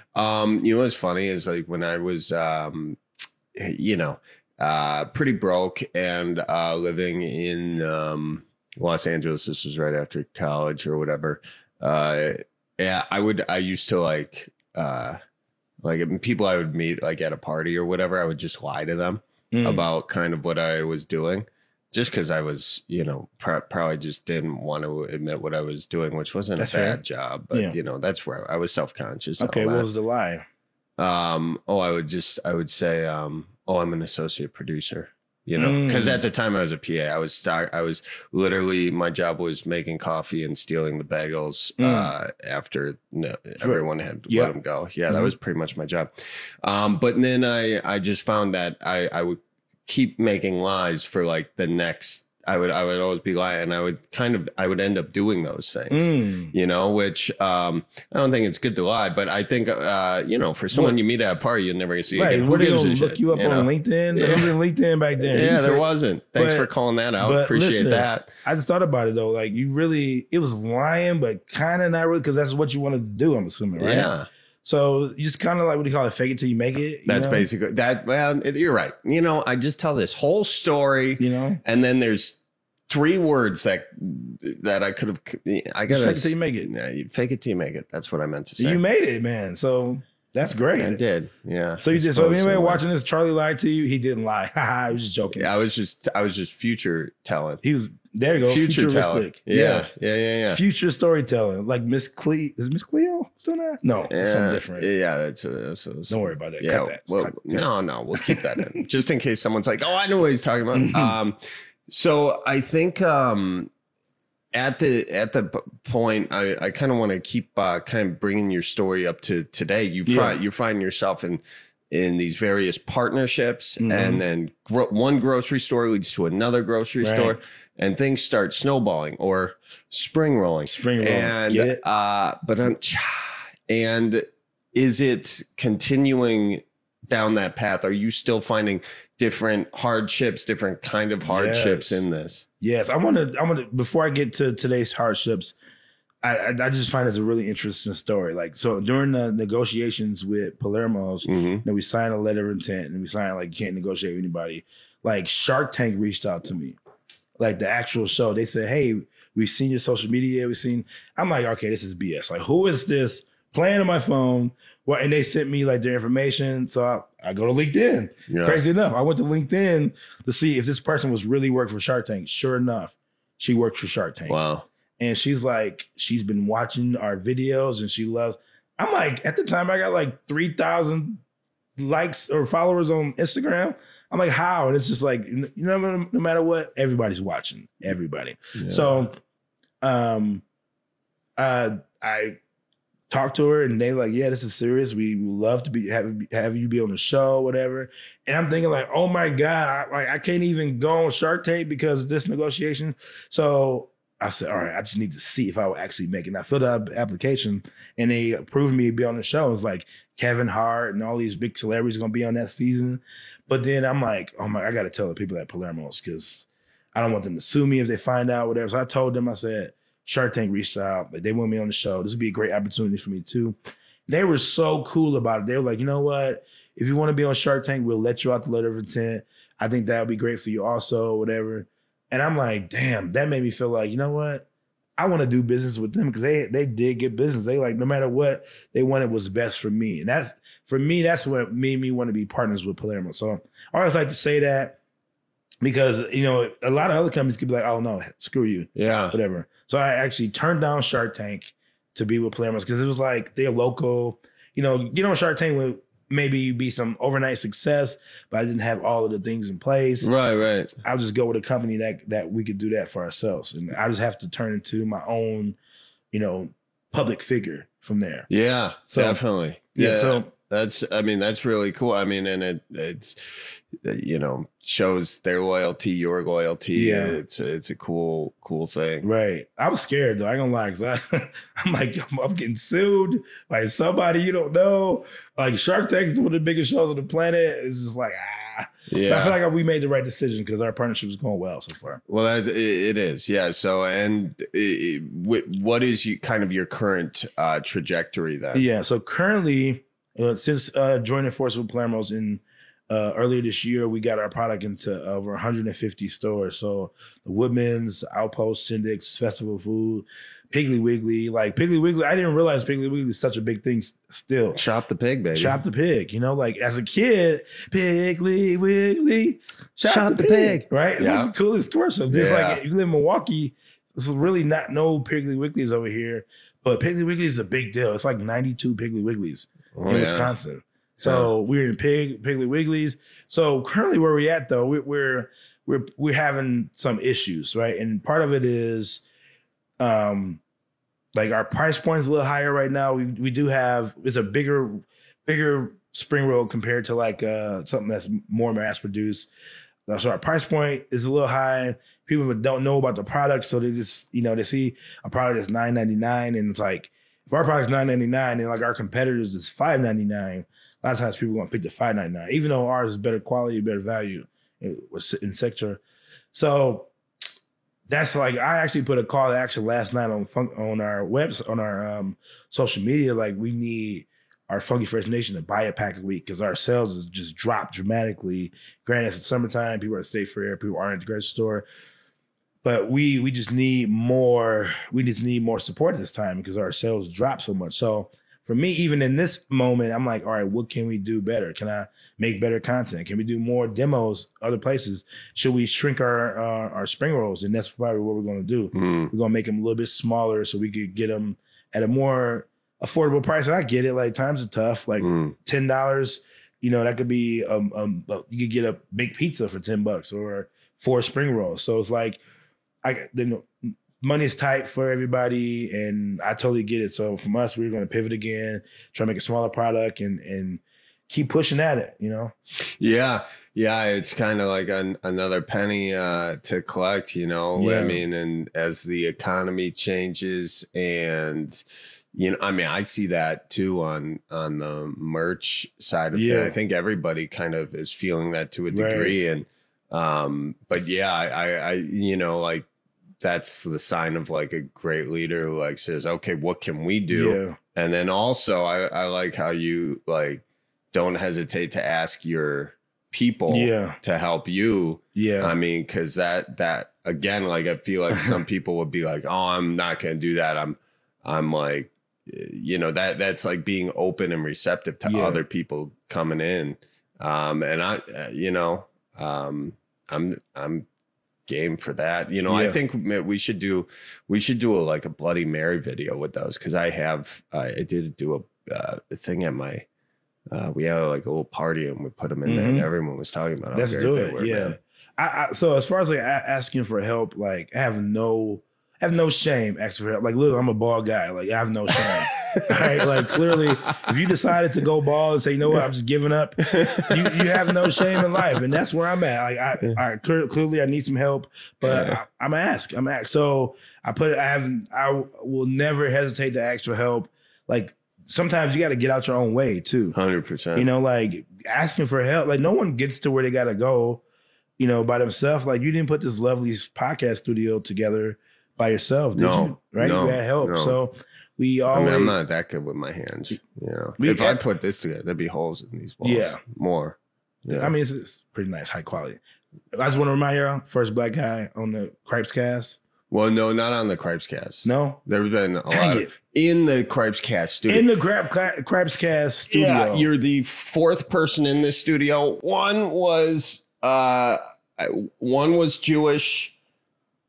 Um, you know what's funny is like when I was, um, you know, uh, pretty broke and uh, living in um, Los Angeles. This was right after college or whatever. Uh, yeah, I would. I used to like, uh, like people I would meet like at a party or whatever. I would just lie to them Mm. about kind of what I was doing. Just because I was, you know, pr- probably just didn't want to admit what I was doing, which wasn't That's a bad fair. job, but Yeah. you know, that's where I was self-conscious. Okay, all what that. was the lie? Um, oh, I would just, I would say, um, oh, I'm an associate producer, you know, because Mm. at the time I was a P A. I was start, I was literally, my job was making coffee and stealing the bagels Mm. uh, after no, everyone had Yep. let them go. Yeah, that Mhm. was pretty much my job. Um, but then I, I just found that I, I would keep making lies for like the next. I would I would always be lying, and I would kind of I would end up doing those things, Mm. you know. Which um, I don't think it's good to lie, but I think uh, you know, for someone What- you meet at a party, you'll never see Right, again. Who what are they gives gonna a look shit, you up you on know? LinkedIn? There Yeah. wasn't LinkedIn back then. Yeah, You there said- wasn't. Thanks but- for calling that out. but Appreciate listen, that. I just thought about it though. Like you really, it was lying, but kind of not really, because that's what you wanted to do. I'm assuming, right? Yeah. So you just kind of like, what do you call it? Fake it till you make it. you That's know? basically that. Well, you're right. You know, I just tell this whole story, you know, and then there's three words that that I could have. I Just got fake it till you make it. Yeah, you fake it till you make it. That's what I meant to say. You made it, man. So that's great. I did. Yeah. So you I did. So suppose anybody so. watching this, Charlie lied to you. He didn't lie. I was just joking. Yeah, I was just I was just future telling. He was there. You go. Future telling. Futuristic. Yeah. Yeah. Yeah. Yeah. Future storytelling, like Miss Cleo. Is Miss Cleo still there? No, Yeah, something different. Yeah, that's, a, that's a, Don't worry about that. Yeah, Cut that. well, Cut- cut. no, no, we'll keep that in just in case someone's like, "Oh, I know what he's talking about." Mhm. Um, so I think um, at the at the p- point, I, I kind of want to keep uh, kind of bringing your story up to today. You Yeah. find you find yourself in in these various partnerships, Mhm. and then gro- one grocery store leads to another grocery Right. store, and things start snowballing or spring rolling. Spring rolling. And Get it? uh, but um, and is it continuing down that path? Are you still finding different hardships, different kind of hardships Yes. in this? Yes, I want to. I want to. Before I get to today's hardships, I, I I just find it's a really interesting story. Like, so during the negotiations with Palermo's, Mm-hmm. you know, we signed a letter of intent, and we signed like you can't negotiate with anybody. Like Shark Tank reached out to me, like the actual show. They said, "Hey, we've seen your social media. We've seen." I'm like, "Okay, this is B S. Like, who is this playing on my phone?" Well, and they sent me like their information, so I, I go to LinkedIn. Yeah. Crazy enough, I went to LinkedIn to see if this person was really working for Shark Tank. Sure enough, she works for Shark Tank. Wow. And she's like, she's been watching our videos and she loves. I'm like, at the time, I got like three thousand likes or followers on Instagram. I'm like, how? And it's just like, you know, no, no matter what, everybody's watching. Everybody. Yeah. So, um, uh, I talked to her and they like, yeah, this is serious. We would love to be have, have you be on the show, whatever. And I'm thinking like, oh my God, I, like I can't even go on Shark Tank because of this negotiation. So I said, all right, I just need to see if I will actually make it. And I filled out the application and they approved me to be on the show. It was like Kevin Hart and all these big celebrities are gonna be on that season. But then I'm like, oh my, I gotta tell the people at Palermo's because I don't want them to sue me if they find out, whatever. So I told them, I said, Shark Tank reached out, like they want me on the show. This would be a great opportunity for me too. They were so cool about it. They were like, you know what? If you want to be on Shark Tank, we'll let you out the letter of intent. I think that would be great for you also, whatever. And I'm like, damn, that made me feel like, you know what? I want to do business with them because they they did get business. They like, no matter what, they wanted was best for me. And that's, for me, that's what made me want to be partners with Palermo. So I always like to say that because, you know, a lot of other companies could be like, oh no, screw you. Yeah. Whatever. So I actually turned down Shark Tank to be with Palermo's because it was like, they're local. You know, get on Shark Tank with maybe be some overnight success, but I didn't have all of the things in place. Right, right. I'll just go with a company that that we could do that for ourselves, and I just have to turn into my own, you know, public figure from there. Yeah, So- definitely. Yeah, Yeah, so- that's. I mean, that's really cool. I mean, and it it's you know shows their loyalty, your loyalty. Yeah. it's it's a cool cool thing. Right. I was scared though. I ain't gonna lie, cause I, I'm like, I'm, I'm getting sued by somebody you don't know. Like Shark Tank is one of the biggest shows on the planet. It's just like ah. But Yeah. I feel like we made the right decision because our partnership is going well so far. Well, that, it it is, yeah. So, and it, it, wh- what is you kind of your current uh, trajectory then? Yeah. So currently, uh, since uh, joining forces with Palermo's in uh, earlier this year, we got our product into over one hundred fifty stores. So the Woodman's, Outpost, Syndic's, Festival Food, Piggly Wiggly. Like Piggly Wiggly, I didn't realize Piggly Wiggly is such a big thing s- still. Shop the pig, baby. Shop the pig. You know, like as a kid, Piggly Wiggly, shop, Shop the, the pig. pig. Right? It's Yeah. like the coolest commercial. Just Yeah. like if you live in Milwaukee, there's really not no Piggly Wigglies over here. But Piggly Wiggly is a big deal. It's like ninety-two Piggly Wigglies Oh, in yeah. Wisconsin. So we're in Pig Piggly Wigglies. So currently where we're at though, we- we're we're we're having some issues, right? And part of it is um like our price point is a little higher right now. We we do have it's a bigger bigger spring roll compared to like uh something that's more mass produced. Uh, So our price point is a little high. People don't know about the product, so they just you know they see a product that's nine ninety-nine, and it's like if our product's nine ninety-nine and like our competitors is five ninety-nine, a lot of times people want to pick the five ninety-nine, even though ours is better quality, better value in, in sector. So that's like I actually put a call to action last night on fun, on our webs on our um, social media. Like we need our Funky Fresh Nation to buy a pack a week because our sales has just dropped dramatically. Granted, it's summertime, people are at State Fair, people aren't at the grocery store. But we we just need more, we just need more support at this time because our sales dropped so much. So for me, even in this moment, I'm like, all right, what can we do better? Can I make better content? Can we do more demos other places? Should we shrink our uh, our spring rolls? And that's probably what we're going to do. Mm. We're going to make them a little bit smaller so we could get them at a more affordable price. And I get it, like times are tough. Like ten dollars, you know, that could be um, um you could get a big pizza for ten bucks or four spring rolls. So it's like I the money is tight for everybody, and I totally get it. So from us, we're going to pivot again, try to make a smaller product, and and keep pushing at it. You know. Yeah, yeah, it's kind of like an, another penny uh, to collect, you know. Yeah. I mean, and as the economy changes, and you know, I mean, I see that too on on the merch side of Yeah. it. I think everybody kind of is feeling that to a Right. degree, and um, but yeah, I, I, I, you know, like that's the sign of like a great leader who like says, okay, what can we do? Yeah. And then also, I, I like how you like don't hesitate to ask your people Yeah. to help you. Yeah. I mean, because that that again, like I feel like some people would be like, oh, I'm not gonna do that. I'm I'm like, you know, that that's like being open and receptive to Yeah. other people coming in. Um, and I, uh, you know, um, I'm I'm game for that. You know, I Yeah. think we should do we should do a like a Bloody Mary video with those because I have I did do a, uh, a thing at my uh, we had like a little party and we put them in there and Mhm. everyone was talking about how Let's great do they it. were, Yeah. man. I, I, so as far as like a- asking for help, like I have no, I have no shame asking for help. Like, look, I'm a bald guy. Like, I have no shame. Right? Like, clearly, if you decided to go bald and say, you know what, I'm just giving up, you, you have no shame in life, and that's where I'm at. Like, I, I clear- clearly I need some help, but Yeah. I, I'm ask. I'm ask. So I put it. I have. I will never hesitate to ask for help. Like. Sometimes you got to get out your own way too. one hundred percent. You know, like asking for help. Like no one gets to where they got to go, you know, by themselves. Like you didn't put this lovely podcast studio together by yourself, did No, you? Right? no, you had help. no. So we I always. mean, I'm not that good with my hands. You know, We- if I put this together, there'd be holes in these walls. Yeah. more. Yeah. I mean, it's, it's pretty nice, high quality. I just want to remind y'all, first black guy on the Cripes cast. Well, no, not on the Cripes cast. No, there's been a Dang lot it. of, in the Cripes cast studio. In the Crap, Cripes cast studio. Yeah, you're the fourth person in this studio. One was uh, one was Jewish.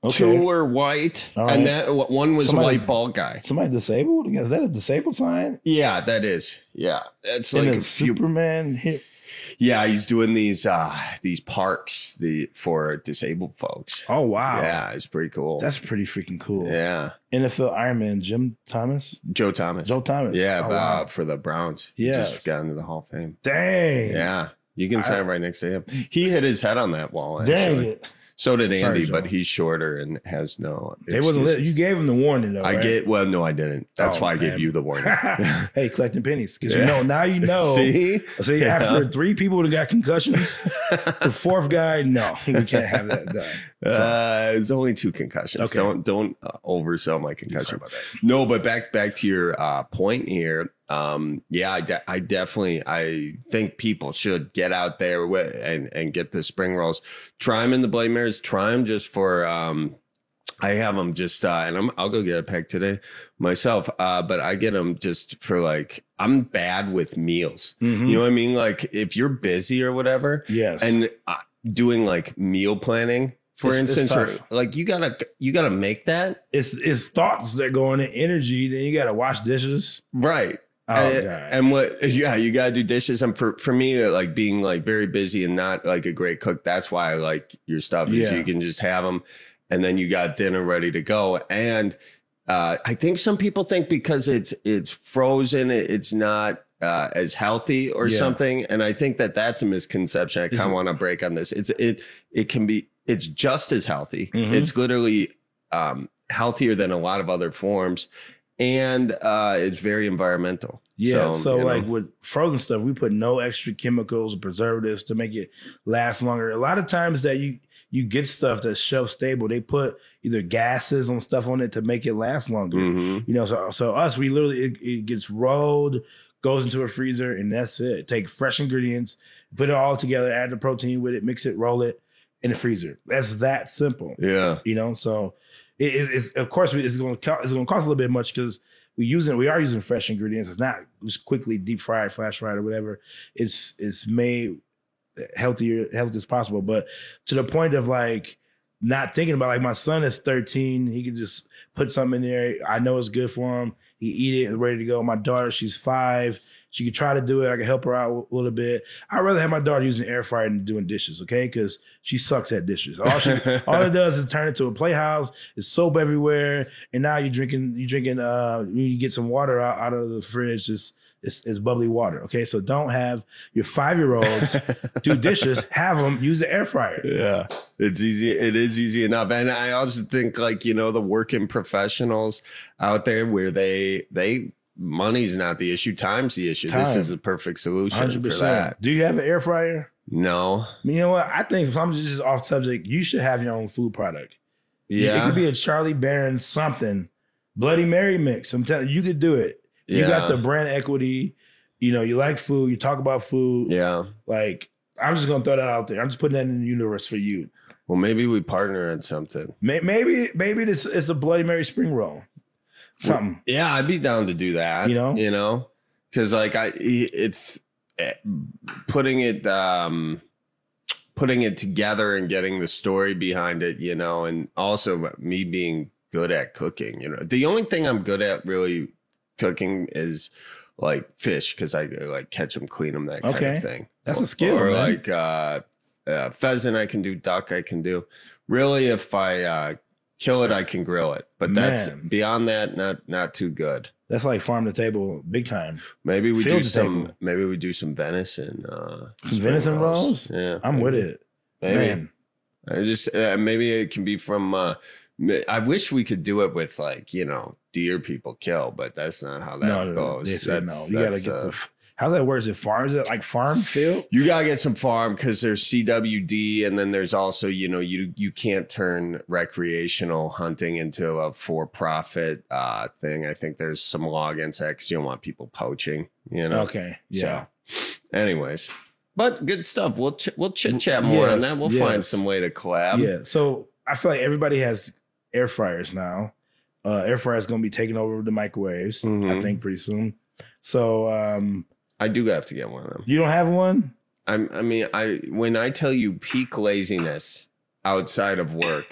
Okay. Two were white, All and right. that one was Somebody- a white bald guy. Somebody disabled? Is that a disabled sign? Yeah, that is. Yeah, it's In like a a few. Superman hit. Yeah, he's doing these uh these parks the for disabled folks. Oh wow. Yeah, it's pretty cool. That's pretty freaking cool. Yeah. N F L Iron Man, Jim Thomas? Joe Thomas. Joe Thomas. Yeah, Oh, but, wow. uh, for the Browns. He Yes. just got into the Hall of Fame. Dang. Yeah. You can I- stand right next to him. He hit his head on that wall. Dang Actually. it. So did Sorry, Andy, Joe. but he's shorter and has no. They wasn't lit. excuses. You gave him the warning though. I right? get. Well, no, I didn't. That's Oh, why I man. gave you the warning. Hey, collecting pennies. Because you Yeah. know, now you know. See? See, Yeah. after three people that got concussions, the fourth guy, no, we can't have that done. So, Uh, it's only two concussions. Okay. Don't don't uh, oversell my concussion. No, but back back to your uh, point here. Um, yeah, I, de- I definitely I think people should get out there with, and and get the spring rolls. Try them in the Bloody Marys. Try them just for. Um, I have them just, uh, and I'm, I'll go get a pack today myself. Uh, but I get them just for like, I'm bad with meals. Mhm. You know what I mean? Like if you're busy or whatever. Yes. And uh, doing like meal planning, for It's- it's instance, or tough. like you gotta, you gotta make that. it's it's thoughts that go into energy. Then you got to wash dishes. Right. Oh, and, God. and what, yeah, you gotta do dishes. And for, for me, like being like very busy and not like a great cook, that's why I like your stuff is Yeah. you can just have them and then you got dinner ready to go. And uh, I think some people think because it's, it's frozen, it, it's not uh, as healthy or Yeah. something. And I think that that's a misconception. I kind Is of it- want to break on this. It's, it, it can be, it's just as healthy. Mhm. It's literally um, healthier than a lot of other forms. And uh, it's very environmental. Yeah, so, you know. like with frozen stuff, we put no extra chemicals or preservatives to make it last longer. A lot of times that you you get stuff that's shelf stable, they put either gases on stuff on it to make it last longer. Mhm. You know, so so us, we literally it, it gets rolled, goes into a freezer, and that's it. Take fresh ingredients, put it all together, add the protein with it, mix it, roll it in the freezer. That's that simple. Yeah. You know, so it, it- it's of course it's going to it's going to cost a little bit much because we using we are using fresh ingredients. It's not just quickly deep fried, flash fried, or whatever. It's it's made healthier, healthy as possible. But to the point of like not thinking about like my son is thirteen, he can just put something in there. I know it's good for him. He eat it, ready to go. My daughter, she's five. She could try to do it. I can help her out a little bit. I'd rather have my daughter using the air fryer than doing dishes, okay? Because she sucks at dishes. All she, all it does is turn it to a playhouse. It's soap everywhere, and now you're drinking. You drinking. Uh, you get some water out, out of the fridge. It's, it's it's bubbly water. Okay, so don't have your five year olds do dishes. Have them use the air fryer. Yeah, it's easy. It is easy enough. And I also think like, you know, the working professionals out there where they, they, money's not the issue. Time's the issue. This Time. is the perfect solution Hundred for percent. that. Do you have an air fryer? No. You know what? I think if I'm just off subject, you should have your own food product. Yeah. It could be a Charlie Barron something. Bloody Mary mix. I'm telling you, you could do it. You Yeah. got the brand equity. You know, you like food. You talk about food. Yeah. Like, I'm just gonna throw that out there. I'm just putting that in the universe for you. Well, maybe we partner on something. May- Maybe, maybe this is a Bloody Mary spring roll. Something. Yeah, I'd be down to do that. You know? you know, because like I, it's eh, putting it, um, putting it together and getting the story behind it, you know, and also me being good at cooking. You know, the only thing I'm good at really cooking is like fish because I like catch them, clean them, that kind Okay. of thing. That's a Or- skill, Or man. like uh, uh, pheasant, I can do. Duck, I can do. Really, if I uh, kill it, I can grill it. But that's Man. beyond that, not not too good. That's like farm to table, big time. Maybe we Field do to some. table. Maybe we do some venison. Uh, Some spring venison rolls? Yeah, I'm maybe. with it. Maybe. Man. I just uh, maybe it can be from. Uh, I wish we could do it with like you know deer people kill, but that's not how that No, no, no. goes. They said no. That's- You gotta that's, get uh, the. f- How's that work? Is it farm? Is it like farm field? You gotta get some farm because there's C W D, and then there's also you know you you can't turn recreational hunting into a for-profit uh, thing. I think there's some law against that because you don't want people poaching. You know. Okay. Yeah. So, anyways, but good stuff. We'll ch- we'll chit chat more on Yes, that. We'll find yes. some way to collab. Yeah. So I feel like everybody has air fryers now. Uh, air fryer is going to be taking over the microwaves, Mhm. I think, pretty soon. So um, I do have to get one of them. you don't have one? I'm, I mean, I when I tell you peak laziness outside of work,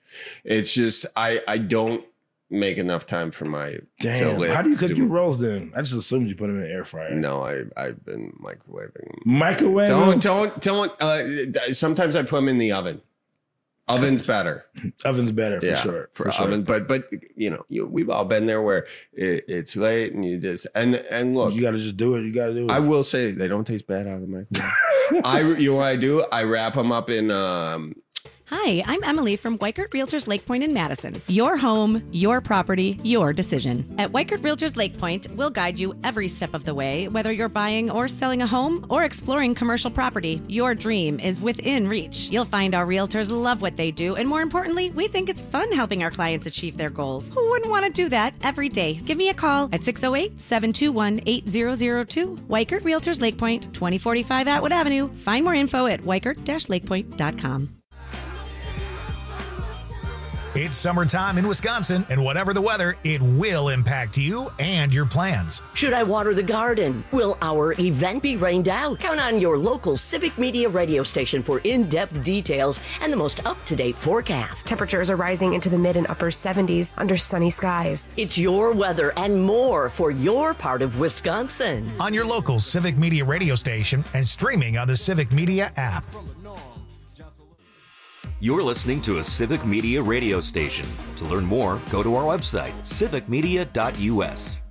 It's just I I don't make enough time for my Damn. How do you cook your rolls then? I just assumed you put them in the air fryer. No, I I've been microwaving. Microwave? Don't don't don't. Uh, sometimes I put them in the oven. Oven's better. Oven's better for yeah, sure. For, For sure. oven, but but you know, you, we've all been there where it, it's late and you just and and look, you got to just do it. You got to do it. I will say they don't taste bad out of the microwave. I you know what I do? I wrap them up in um. Hi, I'm Emily from Weikert Realtors Lake Point in Madison. Your home, your property, your decision. At Weikert Realtors Lake Point, we'll guide you every step of the way. Whether you're buying or selling a home or exploring commercial property, your dream is within reach. You'll find our realtors love what they do, and more importantly, we think it's fun helping our clients achieve their goals. Who wouldn't want to do that every day? Give me a call at six oh eight, seven two one, eight zero zero two. Weikert Realtors Lake Point, twenty forty-five Atwood Avenue. Find more info at weikert dash lakepoint dot com. It's summertime in Wisconsin, and whatever the weather, it will impact you and your plans. Should I water the garden? Will our event be rained out? Count on your local Civic Media radio station for in-depth details and the most up-to-date forecast. Temperatures are rising into the mid and upper seventies under sunny skies. It's your weather and more for your part of Wisconsin. On your local Civic Media radio station and streaming on the Civic Media app. You're listening to a Civic Media radio station. To learn more, go to our website, civic media dot u s.